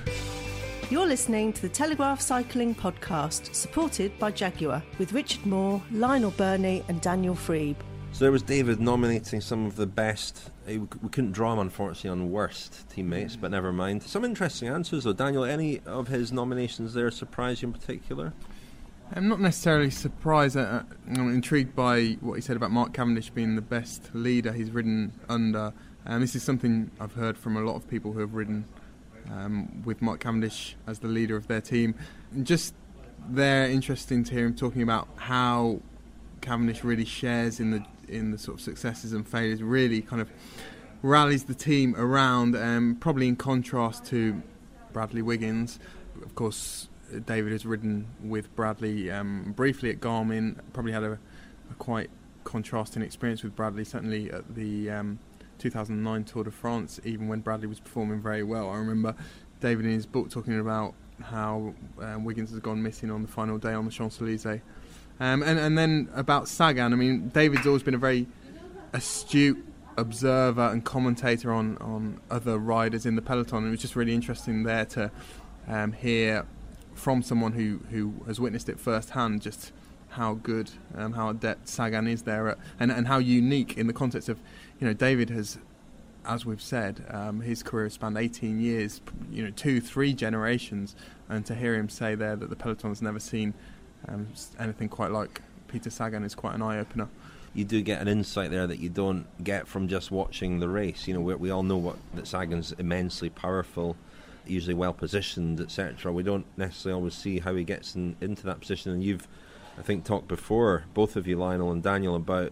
You're listening to the Telegraph Cycling Podcast, supported by Jaguar, with Richard Moore, Lionel Burney and Daniel Freeb. So there was David nominating some of the best. We couldn't draw him, unfortunately, on worst teammates, but never mind. Some interesting answers, though. Daniel, any of his nominations there surprise you in particular? I'm not necessarily surprised. Uh, I'm intrigued by what he said about Mark Cavendish being the best leader he's ridden under. And this is something I've heard from a lot of people who have ridden um, with Mark Cavendish as the leader of their team. And just there, interesting to hear him talking about how Cavendish really shares in the in the sort of successes and failures. Really kind of rallies the team around. Um, probably in contrast to Bradley Wiggins, of course. David has ridden with Bradley um, briefly at Garmin, probably had a, a quite contrasting experience with Bradley, certainly at the um, two thousand nine Tour de France, even when Bradley was performing very well. I remember David in his book talking about how uh, Wiggins has gone missing on the final day on the Champs-Élysées. Um, and, and then about Sagan, I mean, David's always been a very astute observer and commentator on, on other riders in the peloton. It was just really interesting there to um, hear from someone who, who has witnessed it firsthand, just how good, um, how adept Sagan is there, at, and and how unique in the context of, you know, David has, as we've said, um, his career has spanned eighteen years, you know, two, three generations, and to hear him say there that the peloton has never seen um, anything quite like Peter Sagan is quite an eye opener. You do get an insight there that you don't get from just watching the race. You know, we, we all know what that Sagan's immensely powerful, usually well positioned, et cetera. We don't necessarily always see how he gets in, into that position. And you've, I think, talked before, both of you, Lionel and Daniel, about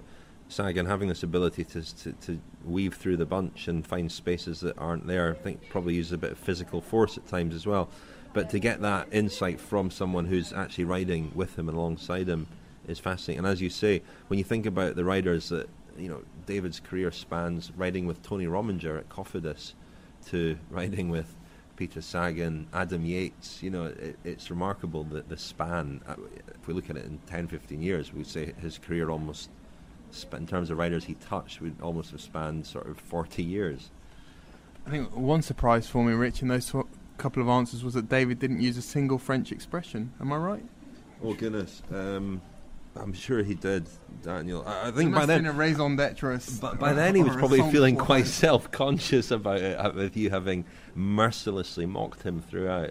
Sagan having this ability to, to to weave through the bunch and find spaces that aren't there. I think probably uses a bit of physical force at times as well. But to get that insight from someone who's actually riding with him and alongside him is fascinating. And as you say, when you think about the riders that, you know, David's career spans riding with Tony Rominger at Cofidis to riding with Peter Sagan, Adam Yates, you know, it, it's remarkable that the span, if we look at it in ten, fifteen years, we'd say his career almost, in terms of riders he touched, would almost have spanned sort of forty years. I think one surprise for me, Rich, in those tw- couple of answers was that David didn't use a single French expression. Am I right? Oh, goodness. Um, I'm sure he did, Daniel. I, I think by then a raison d'etre. But by then he was probably feeling quite self-conscious about it, with you having mercilessly mocked him throughout.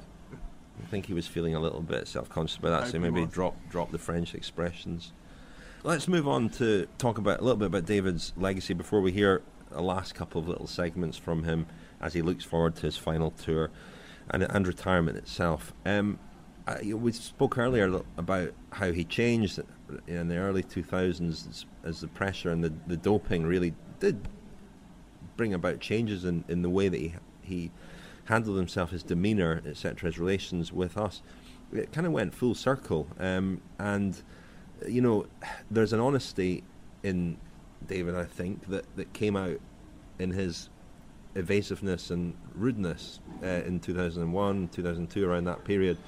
I think he was feeling a little bit self-conscious about that, so maybe drop drop the French expressions. Let's move on to talk about a little bit about David's legacy before we hear a last couple of little segments from him as he looks forward to his final tour and and retirement itself. Um, I, we spoke earlier about how he changed in the early two thousands as, as the pressure and the, the doping really did bring about changes in, in the way that he he handled himself, his demeanour, et cetera, his relations with us. It kind of went full circle, um, and you know, there's an honesty in David, I think, that, that came out in his evasiveness and rudeness uh, in two thousand one, two thousand two, around that period.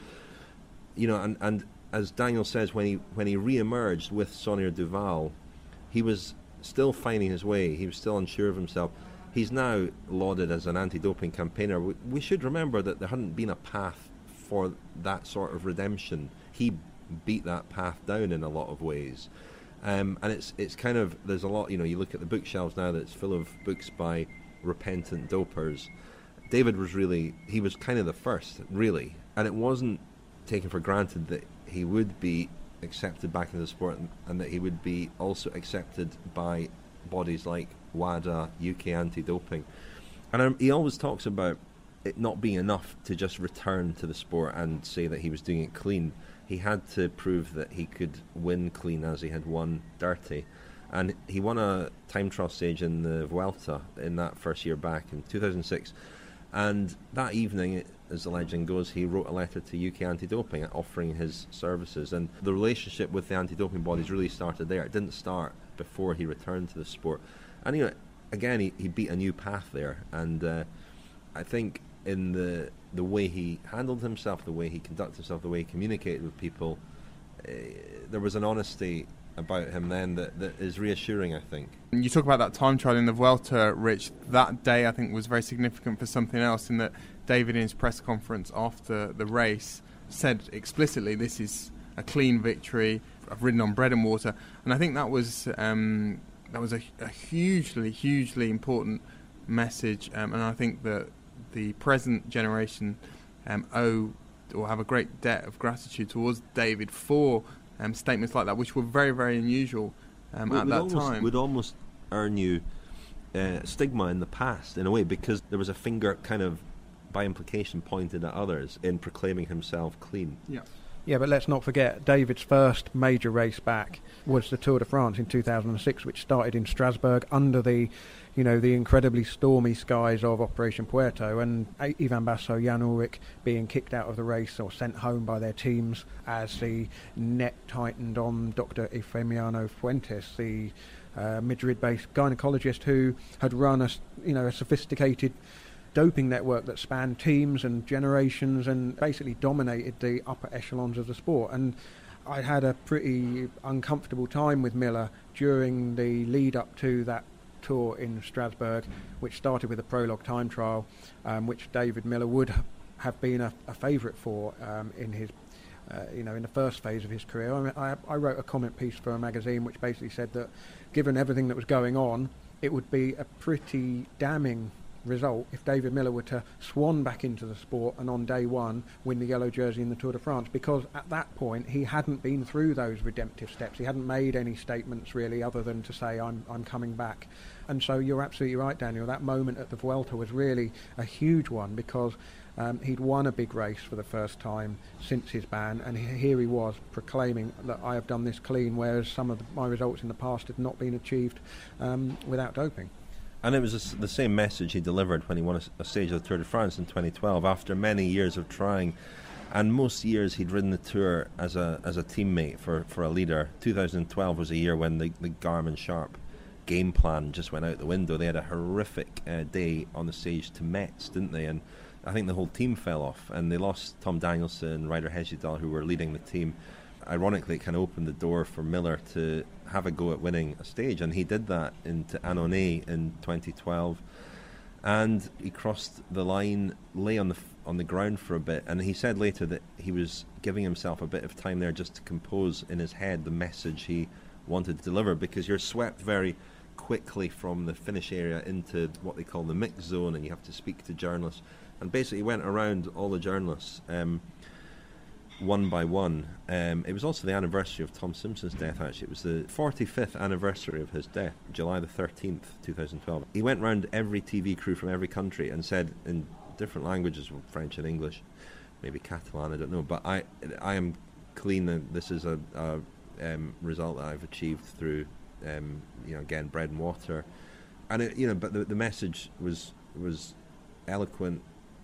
You know, and, and as Daniel says, when he when he re-emerged with Sonia Duval, he was still finding his way. He was still unsure of himself. He's now lauded as an anti-doping campaigner. We, we should remember that there hadn't been a path for that sort of redemption. He beat that path down in a lot of ways. Um, and it's it's kind of, there's a lot, you know, you look at the bookshelves now that's full of books by repentant dopers. David was really, he was kind of the first, really. And it wasn't taken for granted that he would be accepted back into the sport and, and that he would be also accepted by bodies like WADA, U K Anti-Doping. And um, he always talks about it not being enough to just return to the sport and say that he was doing it clean. He had to prove that he could win clean as he had won dirty. And he won a time trial stage in the Vuelta in that first year back in two thousand six. And that evening, as the legend goes, he wrote a letter to U K Anti-Doping offering his services. And the relationship with the anti-doping bodies really started there. It didn't start before he returned to the sport. And, you know, again, he, he beat a new path there. And uh, I think in the the way he handled himself, the way he conducted himself, the way he communicated with people, uh, there was an honesty about him then that, that is reassuring, I think. You talk about that time trial in the Vuelta, Rich. That day, I think, was very significant for something else, in that David, in his press conference after the race, said explicitly, this is a clean victory, I've ridden on bread and water. And I think that was um, that was a, a hugely, hugely important message. Um, and I think that the present generation um, owe or have a great debt of gratitude towards David for um, statements like that, which were very, very unusual um, at that almost, time. Would almost earn you uh, stigma in the past, in a way, because there was a finger kind of, by implication, pointed at others in proclaiming himself clean. Yeah. Yeah, but let's not forget, David's first major race back was the Tour de France in two thousand six, which started in Strasbourg under the, you know, the incredibly stormy skies of Operation Puerto, and Ivan Basso, Jan Ullrich being kicked out of the race or sent home by their teams as the net tightened on Doctor Efemiano Fuentes, the uh, Madrid-based gynecologist who had run a, you know, a sophisticated doping network that spanned teams and generations and basically dominated the upper echelons of the sport. And I had a pretty uncomfortable time with Miller during the lead up to that tour in Strasbourg, which started with a prologue time trial, um, which David Miller would have been a, a favourite for um, in his, uh, you know, in the first phase of his career. I, mean, I, I wrote a comment piece for a magazine which basically said that, given everything that was going on, it would be a pretty damning result if David Miller were to swan back into the sport and on day one win the yellow jersey in the Tour de France, because at that point he hadn't been through those redemptive steps. He hadn't made any statements really other than to say I'm I'm coming back. And so you're absolutely right, Daniel, that moment at the Vuelta was really a huge one, because Um, he'd won a big race for the first time since his ban, and he, here he was proclaiming that I have done this clean, whereas some of the, my results in the past had not been achieved um, without doping. And it was a, the same message he delivered when he won a, a stage of the Tour de France in twenty twelve, after many years of trying. And most years he'd ridden the Tour as a as a teammate for, for a leader. two thousand twelve was a year when the, the Garmin Sharp game plan just went out the window. They had a horrific uh, day on the stage to Metz, didn't they? And I think the whole team fell off, and they lost Tom Danielson, Ryder Hesjedal, who were leading the team. Ironically, it kind of opened the door for Miller to have a go at winning a stage, and he did that into Annonay in twenty twelve. And he crossed the line, lay on the f- on the ground for a bit, and he said later that he was giving himself a bit of time there just to compose in his head the message he wanted to deliver, because you're swept very quickly from the finish area into what they call the mix zone, and you have to speak to journalists. And basically went around all the journalists um, one by one. Um, it was also the anniversary of Tom Simpson's death, actually. It was the forty-fifth anniversary of his death, July the thirteenth, twenty twelve. He went round every T V crew from every country and said in different languages, French and English, maybe Catalan, I don't know, but I I am clean, and this is a, a um, result that I've achieved through, um, you know, again, bread and water. And, it, you know, but the, the message was was eloquent,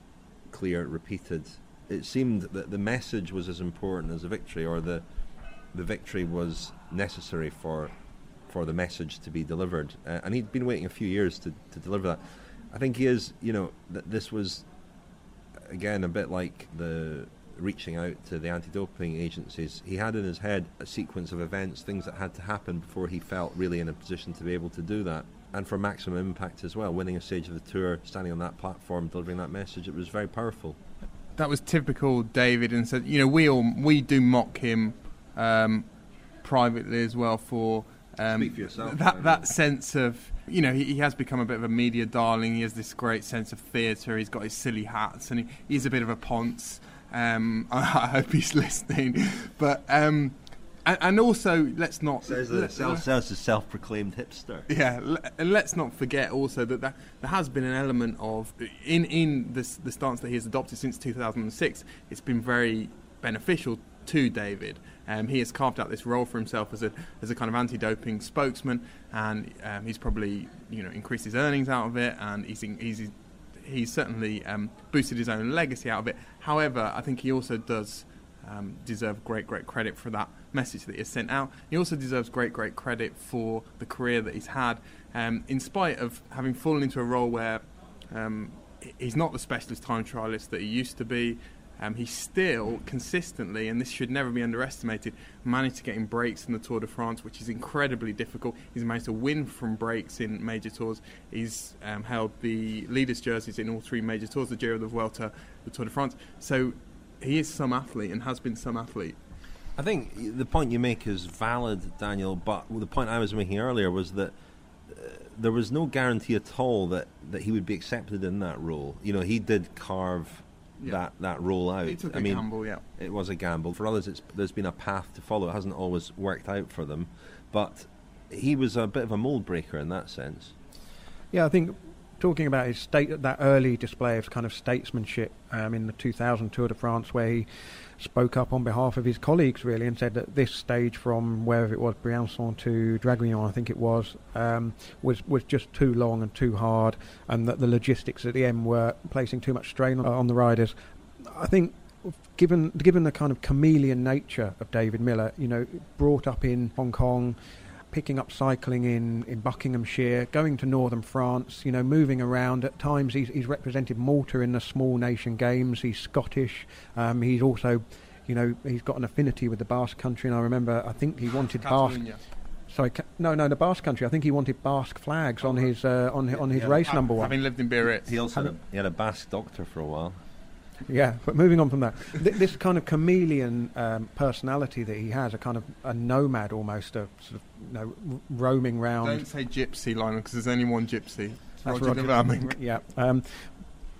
clear, repeated. It seemed that the message was as important as the victory, or the the victory was necessary for for the message to be delivered. Uh, and he'd been waiting a few years to, to deliver that. I think he is, you know, th- this was, again, a bit like the reaching out to the anti-doping agencies. He had in his head a sequence of events, things that had to happen before he felt really in a position to be able to do that. And for maximum impact as well, winning a stage of the Tour, standing on that platform, delivering that message, it was very powerful. That was typical David, and said, you know, we all we do mock him um, privately as well for um, Speak for yourself, that that sense of, you know, he, he has become a bit of a media darling. He has this great sense of theatre. He's got his silly hats, and he, he's a bit of a ponce. Um, I, I hope he's listening, but. Um, And, and also, let's not... Says the self, says the self-proclaimed hipster. Yeah, and let's not forget also that, that there has been an element of... In, in this, the stance that he has adopted since two thousand six, it's been very beneficial to David. Um, he has carved out this role for himself as a as a kind of anti-doping spokesman, and um, he's probably, you know, increased his earnings out of it, and he's he's he's certainly um, boosted his own legacy out of it. However, I think he also does... Um, deserve great, great credit for that message that he has sent out. He also deserves great, great credit for the career that he's had, um, in spite of having fallen into a role where um, he's not the specialist time trialist that he used to be. Um, he still consistently, and this should never be underestimated, managed to get in breaks in the Tour de France, which is incredibly difficult. He's managed to win from breaks in major tours. He's um, held the leaders' jerseys in all three major tours, the Giro, the Vuelta, the Tour de France. So he is some athlete and has been some athlete. I think the point you make is valid, Daniel, but the point I was making earlier was that uh, there was no guarantee at all that, that he would be accepted in that role. You know, he did carve yeah. that, that role out. He took I a mean, gamble, yeah. It was a gamble. For others, it's, there's been a path to follow. It hasn't always worked out for them. But he was a bit of a mould breaker in that sense. Yeah, I think... Talking about his state, that early display of kind of statesmanship um, in the two thousand Tour de France, where he spoke up on behalf of his colleagues, really, and said that this stage from wherever it was, Briançon to Draguignan, I think it was, um, was was just too long and too hard, and that the logistics at the end were placing too much strain on, on the riders. I think, given given the kind of chameleon nature of David Miller, you know, brought up in Hong Kong, picking up cycling in, in Buckinghamshire, going to northern France, you know, moving around. At times he's, he's represented Malta in the small nation games. He's Scottish. Um, he's also, you know, he's got an affinity with the Basque country, and I remember, I think he wanted Basque... Sorry, ca- no, no, the Basque country. I think he wanted Basque flags on his uh, on yeah, on his yeah, race ha- number one. Having lived in Biarritz. He also had a, he had a Basque doctor for a while. Yeah, but moving on from that, Th- this kind of chameleon um, personality that he has, a kind of a nomad almost, a sort of, you know, r- roaming round. Don't say gypsy, Lionel, because there's only one gypsy. That's Roger Roger. Devaming. Yeah. Um,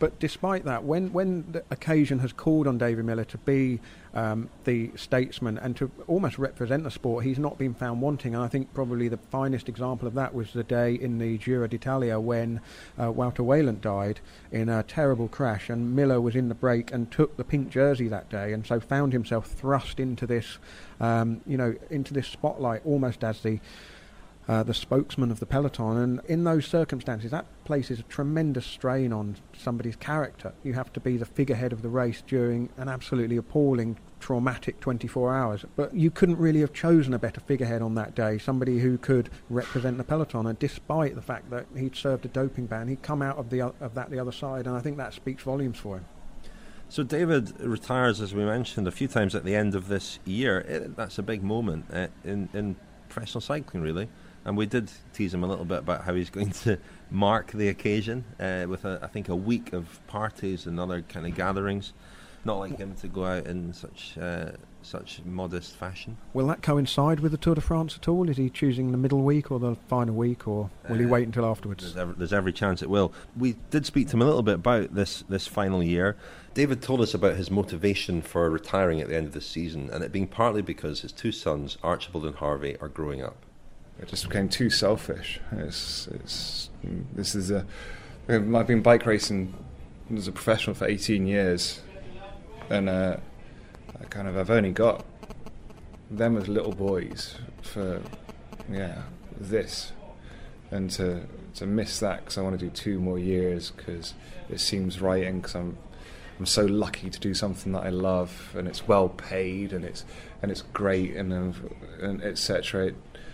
but despite that, when, when the occasion has called on David Miller to be um, the statesman and to almost represent the sport, he's not been found wanting. And I think probably the finest example of that was the day in the Giro d'Italia when uh, Walter Wayland died in a terrible crash, and Miller was in the break and took the pink jersey that day, and so found himself thrust into this, um, you know, into this spotlight almost as the Uh, the spokesman of the peloton. And in those circumstances, that places a tremendous strain on somebody's character. You have to be the figurehead of the race during an absolutely appalling, traumatic twenty-four hours. But you couldn't really have chosen a better figurehead on that day, somebody who could represent the peloton. And despite the fact that he'd served a doping ban, he'd come out of the of that the other side, and I think that speaks volumes for him. So David retires, as we mentioned, a few times at the end of this year. It, that's a big moment uh, in, in professional cycling, really. And we did tease him a little bit about how he's going to mark the occasion uh, with, a, I think, a week of parties and other kind of gatherings. Not like him to go out in such uh, such modest fashion. Will that coincide with the Tour de France at all? Is he choosing the middle week or the final week, or will uh, he wait until afterwards? There's every, there's every chance it will. We did speak to him a little bit about this, this final year. David told us about his motivation for retiring at the end of the season, and it being partly because his two sons, Archibald and Harvey, are growing up. It just became too selfish. It's, it's, this is a. I've been bike racing as a professional for eighteen years, and uh, I kind of I've only got them as little boys for yeah this, and to to miss that because I want to do two more years because it seems right and because I'm I'm so lucky to do something that I love and it's well paid and it's and it's great and and et cetera.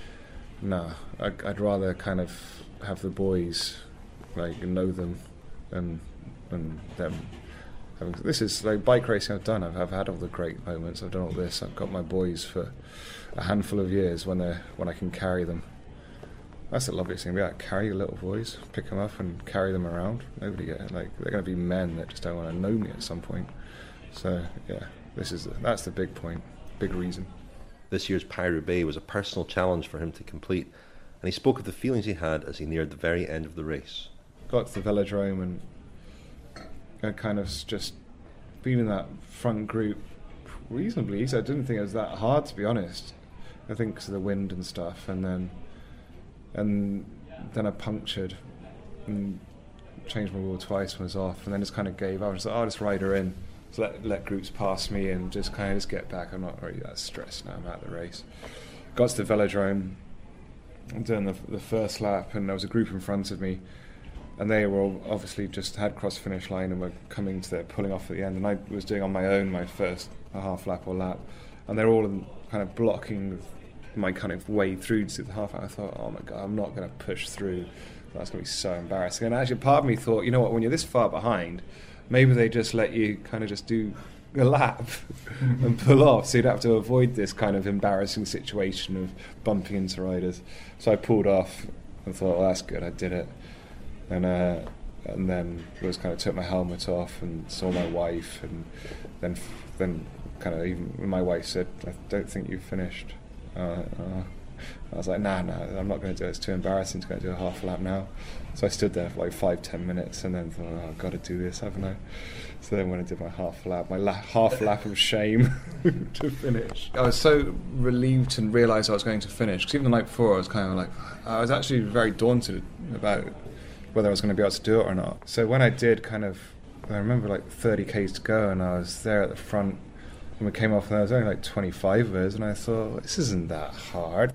No, I'd, I'd rather kind of have the boys, like, know them and and them. Having, this is like bike racing I've done. I've, I've had all the great moments. I've done all this. I've got my boys for a handful of years when they when I can carry them. That's the loveliest thing. Be like, carry your little boys, pick them up and carry them around. Nobody get like they're going to be men that just don't want to know me at some point. So yeah, this is the, that's the big point, big reason. This year's Paris-Roubaix was a personal challenge for him to complete, and he spoke of the feelings he had as he neared the very end of the race. Got to the velodrome and I kind of just been in that front group reasonably easy. I didn't think it was that hard, to be honest. I think because of the wind and stuff, and then and then I punctured and changed my wheel twice and was off, and then just kind of gave up. I was like, oh, I'll just ride her in. So let let groups pass me and just kind of just get back. I'm not really that stressed now. I'm out of the race. Got to the velodrome, I'm doing the, the first lap, and there was a group in front of me, and they were all obviously just had cross finish line and were coming to their pulling off at the end. And I was doing on my own my first half lap or lap, and they're all kind of blocking my kind of way through to the half lap. I thought, oh my god, I'm not going to push through. That's going to be so embarrassing. And actually, part of me thought, you know what, when you're this far behind, maybe they just let you kind of just do a lap and pull off, so you'd have to avoid this kind of embarrassing situation of bumping into riders. So I pulled off and thought, well, that's good, I did it. And uh, and then was kind of took my helmet off and saw my wife, and then then kind of even my wife said, I don't think you've finished. Uh, uh, I was like, nah, nah, I'm not going to do it. It's too embarrassing to go do a half a lap now. So I stood there for like five, ten minutes and then thought, oh, I've got to do this, haven't I? So then when I did my half lap, my la- half lap of shame to finish. I was so relieved to realise I was going to finish, because even the night before I was kind of like, I was actually very daunted about whether I was going to be able to do it or not. So when I did kind of, I remember like thirty kays to go and I was there at the front, and we came off and there was only like twenty-five of us, and I thought, this isn't that hard.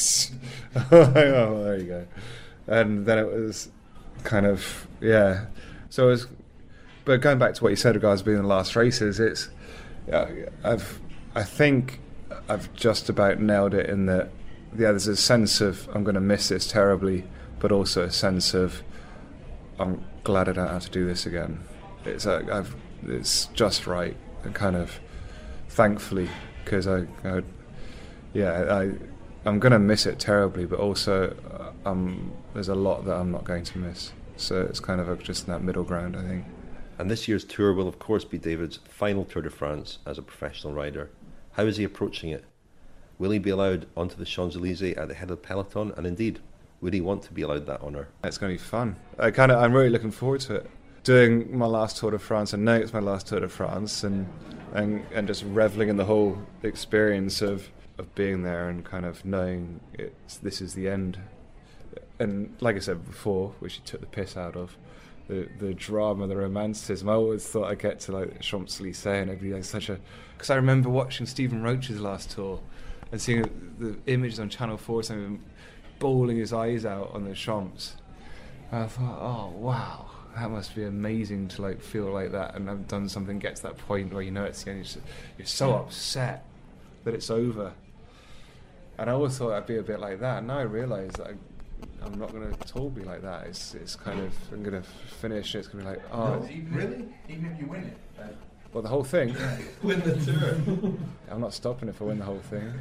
Oh, there you go. And then it was kind of, yeah. So it was, but going back to what you said regards being the last races, it's, yeah, I've, I think I've just about nailed it in that, yeah, there's a sense of I'm going to miss this terribly, but also a sense of I'm glad I don't have to do this again. It's uh, I've, it's just right, and kind of, thankfully, because I, I, yeah, I, I'm going to miss it terribly, but also uh, um, there's a lot that I'm not going to miss. So it's kind of a, just in that middle ground, I think. And this year's tour will, of course, be David's final Tour de France as a professional rider. How is he approaching it? Will he be allowed onto the Champs-Élysées at the head of the peloton? And indeed, would he want to be allowed that honour? It's going to be fun. I kind of, I'm really looking forward to it. doing my last Tour de France and knowing it's my last Tour de France and and, and just reveling in the whole experience of, of being there and kind of knowing it's, this is the end. And like I said before, which you took the piss out of, the the drama, the romanticism. I always thought I'd get to like Champs-Élysées and it'd be like such a... Because I remember watching Stephen Roach's last tour and seeing the images on Channel four, something bawling his eyes out on the Champs. And I thought, oh wow, that must be amazing to like feel like that. And I've done something, get to that point where you know it's the end. You're, just, you're so upset that it's over. And I always thought I'd be a bit like that. Now I realise that I, I'm not going to at all be like that. It's it's kind of, I'm going to finish. It's going to be like, oh, no, even really? If, even if you win it. Uh, well, the whole thing. Yeah. Win the tour. I'm not stopping if I win the whole thing.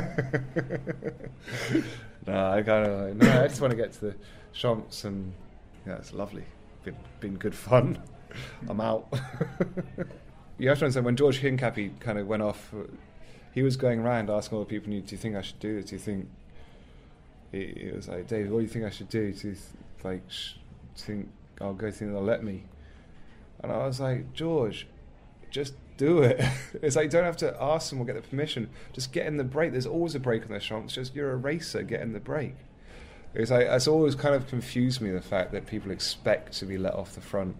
no, I kind of like, no. I just want to get to the Champs, and yeah, it's lovely. Been been good fun. I'm out. You have to understand when George Hincapie kind of went off, he was going around asking all the people, "Do you think I should do this? Do you think?" It was like, David, what do you think I should do? Do you th- like sh- think I'll go think they'll let me? And I was like, George, just do it. It's like you don't have to ask them or get the permission. Just get in the break. There's always a break on the Champs. Just you're a racer, get in the break. It's like it's always kind of confused me, the fact that people expect to be let off the front.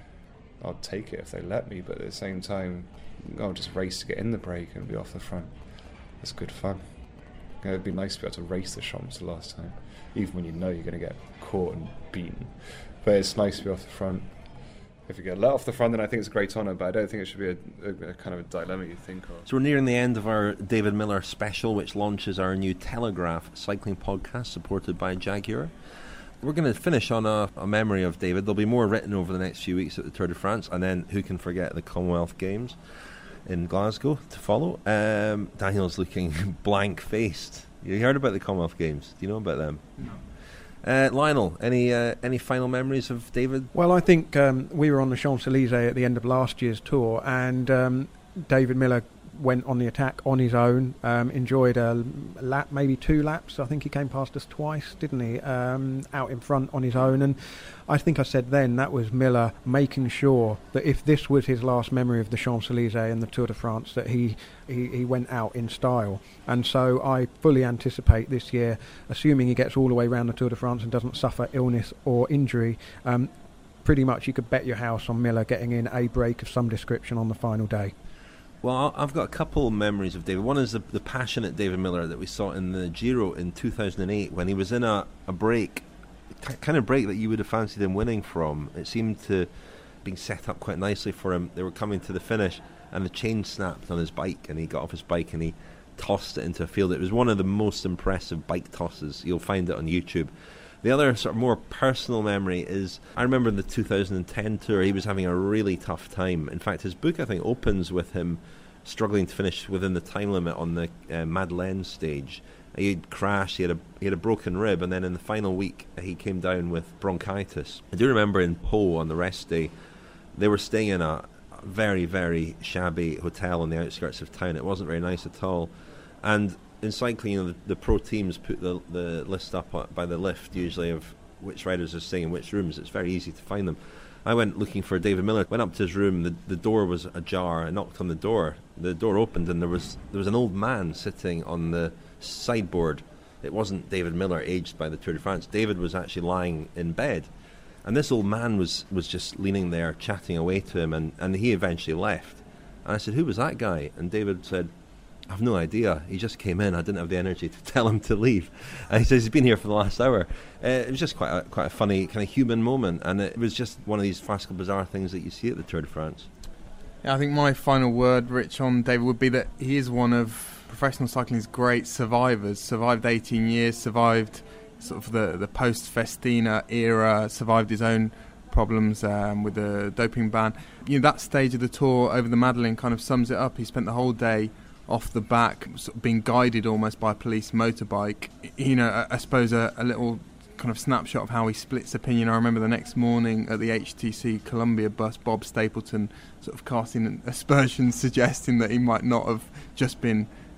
I'll take it if they let me, but at the same time, I'll just race to get in the break and be off the front. It's good fun. It'd be nice to be able to race the Champs the last time, even when you know you're going to get caught and beaten. But it's nice to be off the front. If you get let off the front, then I think it's a great honour, but I don't think it should be a, a, a kind of a dilemma you think of. So we're nearing the end of our David Miller special, which launches our new Telegraph cycling podcast supported by Jaguar. We're going to finish on a, a memory of David. There'll be more written over the next few weeks at the Tour de France, and then who can forget the Commonwealth Games in Glasgow to follow. Um, Daniel's looking blank-faced. You heard about the Commonwealth Games? Do you know about them? No. Uh, Lionel, any uh, any final memories of David? Well, I think um, we were on the Champs-Élysées at the end of last year's tour, and um, David Miller went on the attack on his own, um, enjoyed a lap, maybe two laps. I think he came past us twice, didn't he? Um, out in front on his own. And I think I said then that was Miller making sure that if this was his last memory of the Champs-Élysées and the Tour de France, that he, he, he went out in style. And so I fully anticipate this year, assuming he gets all the way around the Tour de France and doesn't suffer illness or injury, um, pretty much you could bet your house on Miller getting in a break of some description on the final day. Well, I've got a couple memories of David. One is the, the passionate David Miller that we saw in the Giro in two thousand eight when he was in a, a break, t- kind of break that you would have fancied him winning from. It seemed to be set up quite nicely for him. They were coming to the finish and the chain snapped on his bike and he got off his bike and he tossed it into a field. It was one of the most impressive bike tosses. You'll find it on YouTube. The other sort of more personal memory is, I remember in the two thousand ten tour, he was having a really tough time. In fact, his book, I think, opens with him struggling to finish within the time limit on the uh, Madeleine stage. He'd crashed, he had a he had a broken rib, and then in the final week, he came down with bronchitis. I do remember in Pau on the rest day, they were staying in a very, very shabby hotel on the outskirts of town. It wasn't very nice at all. And in cycling, you know, the, the pro teams put the the list up by the lift usually of which riders are staying in which rooms. It's very easy to find them. I went looking for David Miller, went up to his room, the, the door was ajar. I knocked on the door. The door opened and there was there was an old man sitting on the sideboard. It wasn't David Miller, aged by the Tour de France. David was actually lying in bed. And this old man was, was just leaning there, chatting away to him, and, and he eventually left. And I said, who was that guy? And David said, I've no idea. He just came in. I didn't have the energy to tell him to leave. And he says he's been here for the last hour. Uh, it was just quite a, quite a funny kind of human moment, and it was just one of these farcical, bizarre things that you see at the Tour de France. Yeah, I think my final word, Rich, on David would be that he is one of professional cycling's great survivors. Survived eighteen years, survived sort of the, the post-Festina era, survived his own problems um, with the doping ban. You know, that stage of the tour over the Madeleine kind of sums it up. He spent the whole day off the back, sort of being guided almost by a police motorbike. You know, I, I suppose a, a little kind of snapshot of how he splits opinion. I remember the next morning at the H T C Columbia bus, Bob Stapleton sort of casting aspersions, suggesting that he might not have just been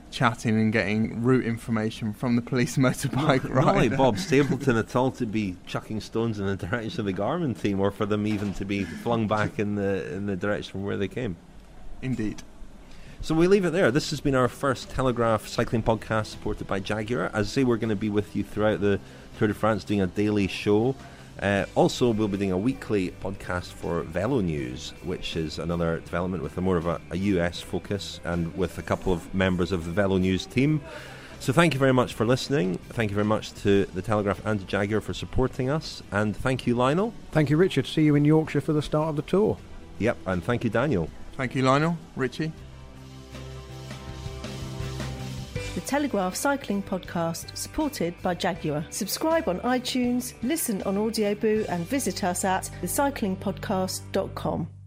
chatting and getting route information from the police motorbike Not, rider. not like Bob Stapleton at all to be chucking stones in the direction of the Garmin team, or for them even to be flung back in the in the direction from where they came. Indeed. So we leave it there. This has been our first Telegraph cycling podcast supported by Jaguar. As I say, we're going to be with you throughout the Tour de France doing a daily show. Uh, also, we'll be doing a weekly podcast for Velo News, which is another development with a more of a, a U S focus, and with a couple of members of the Velo News team. So thank you very much for listening. Thank you very much to the Telegraph and to Jaguar for supporting us. And thank you, Lionel. Thank you, Richard. See you in Yorkshire for the start of the tour. Yep, and thank you, Daniel. Thank you, Lionel. Richie. The Telegraph Cycling Podcast, supported by Jaguar. Subscribe on iTunes, listen on Audioboo, and visit us at the cycling podcast dot com.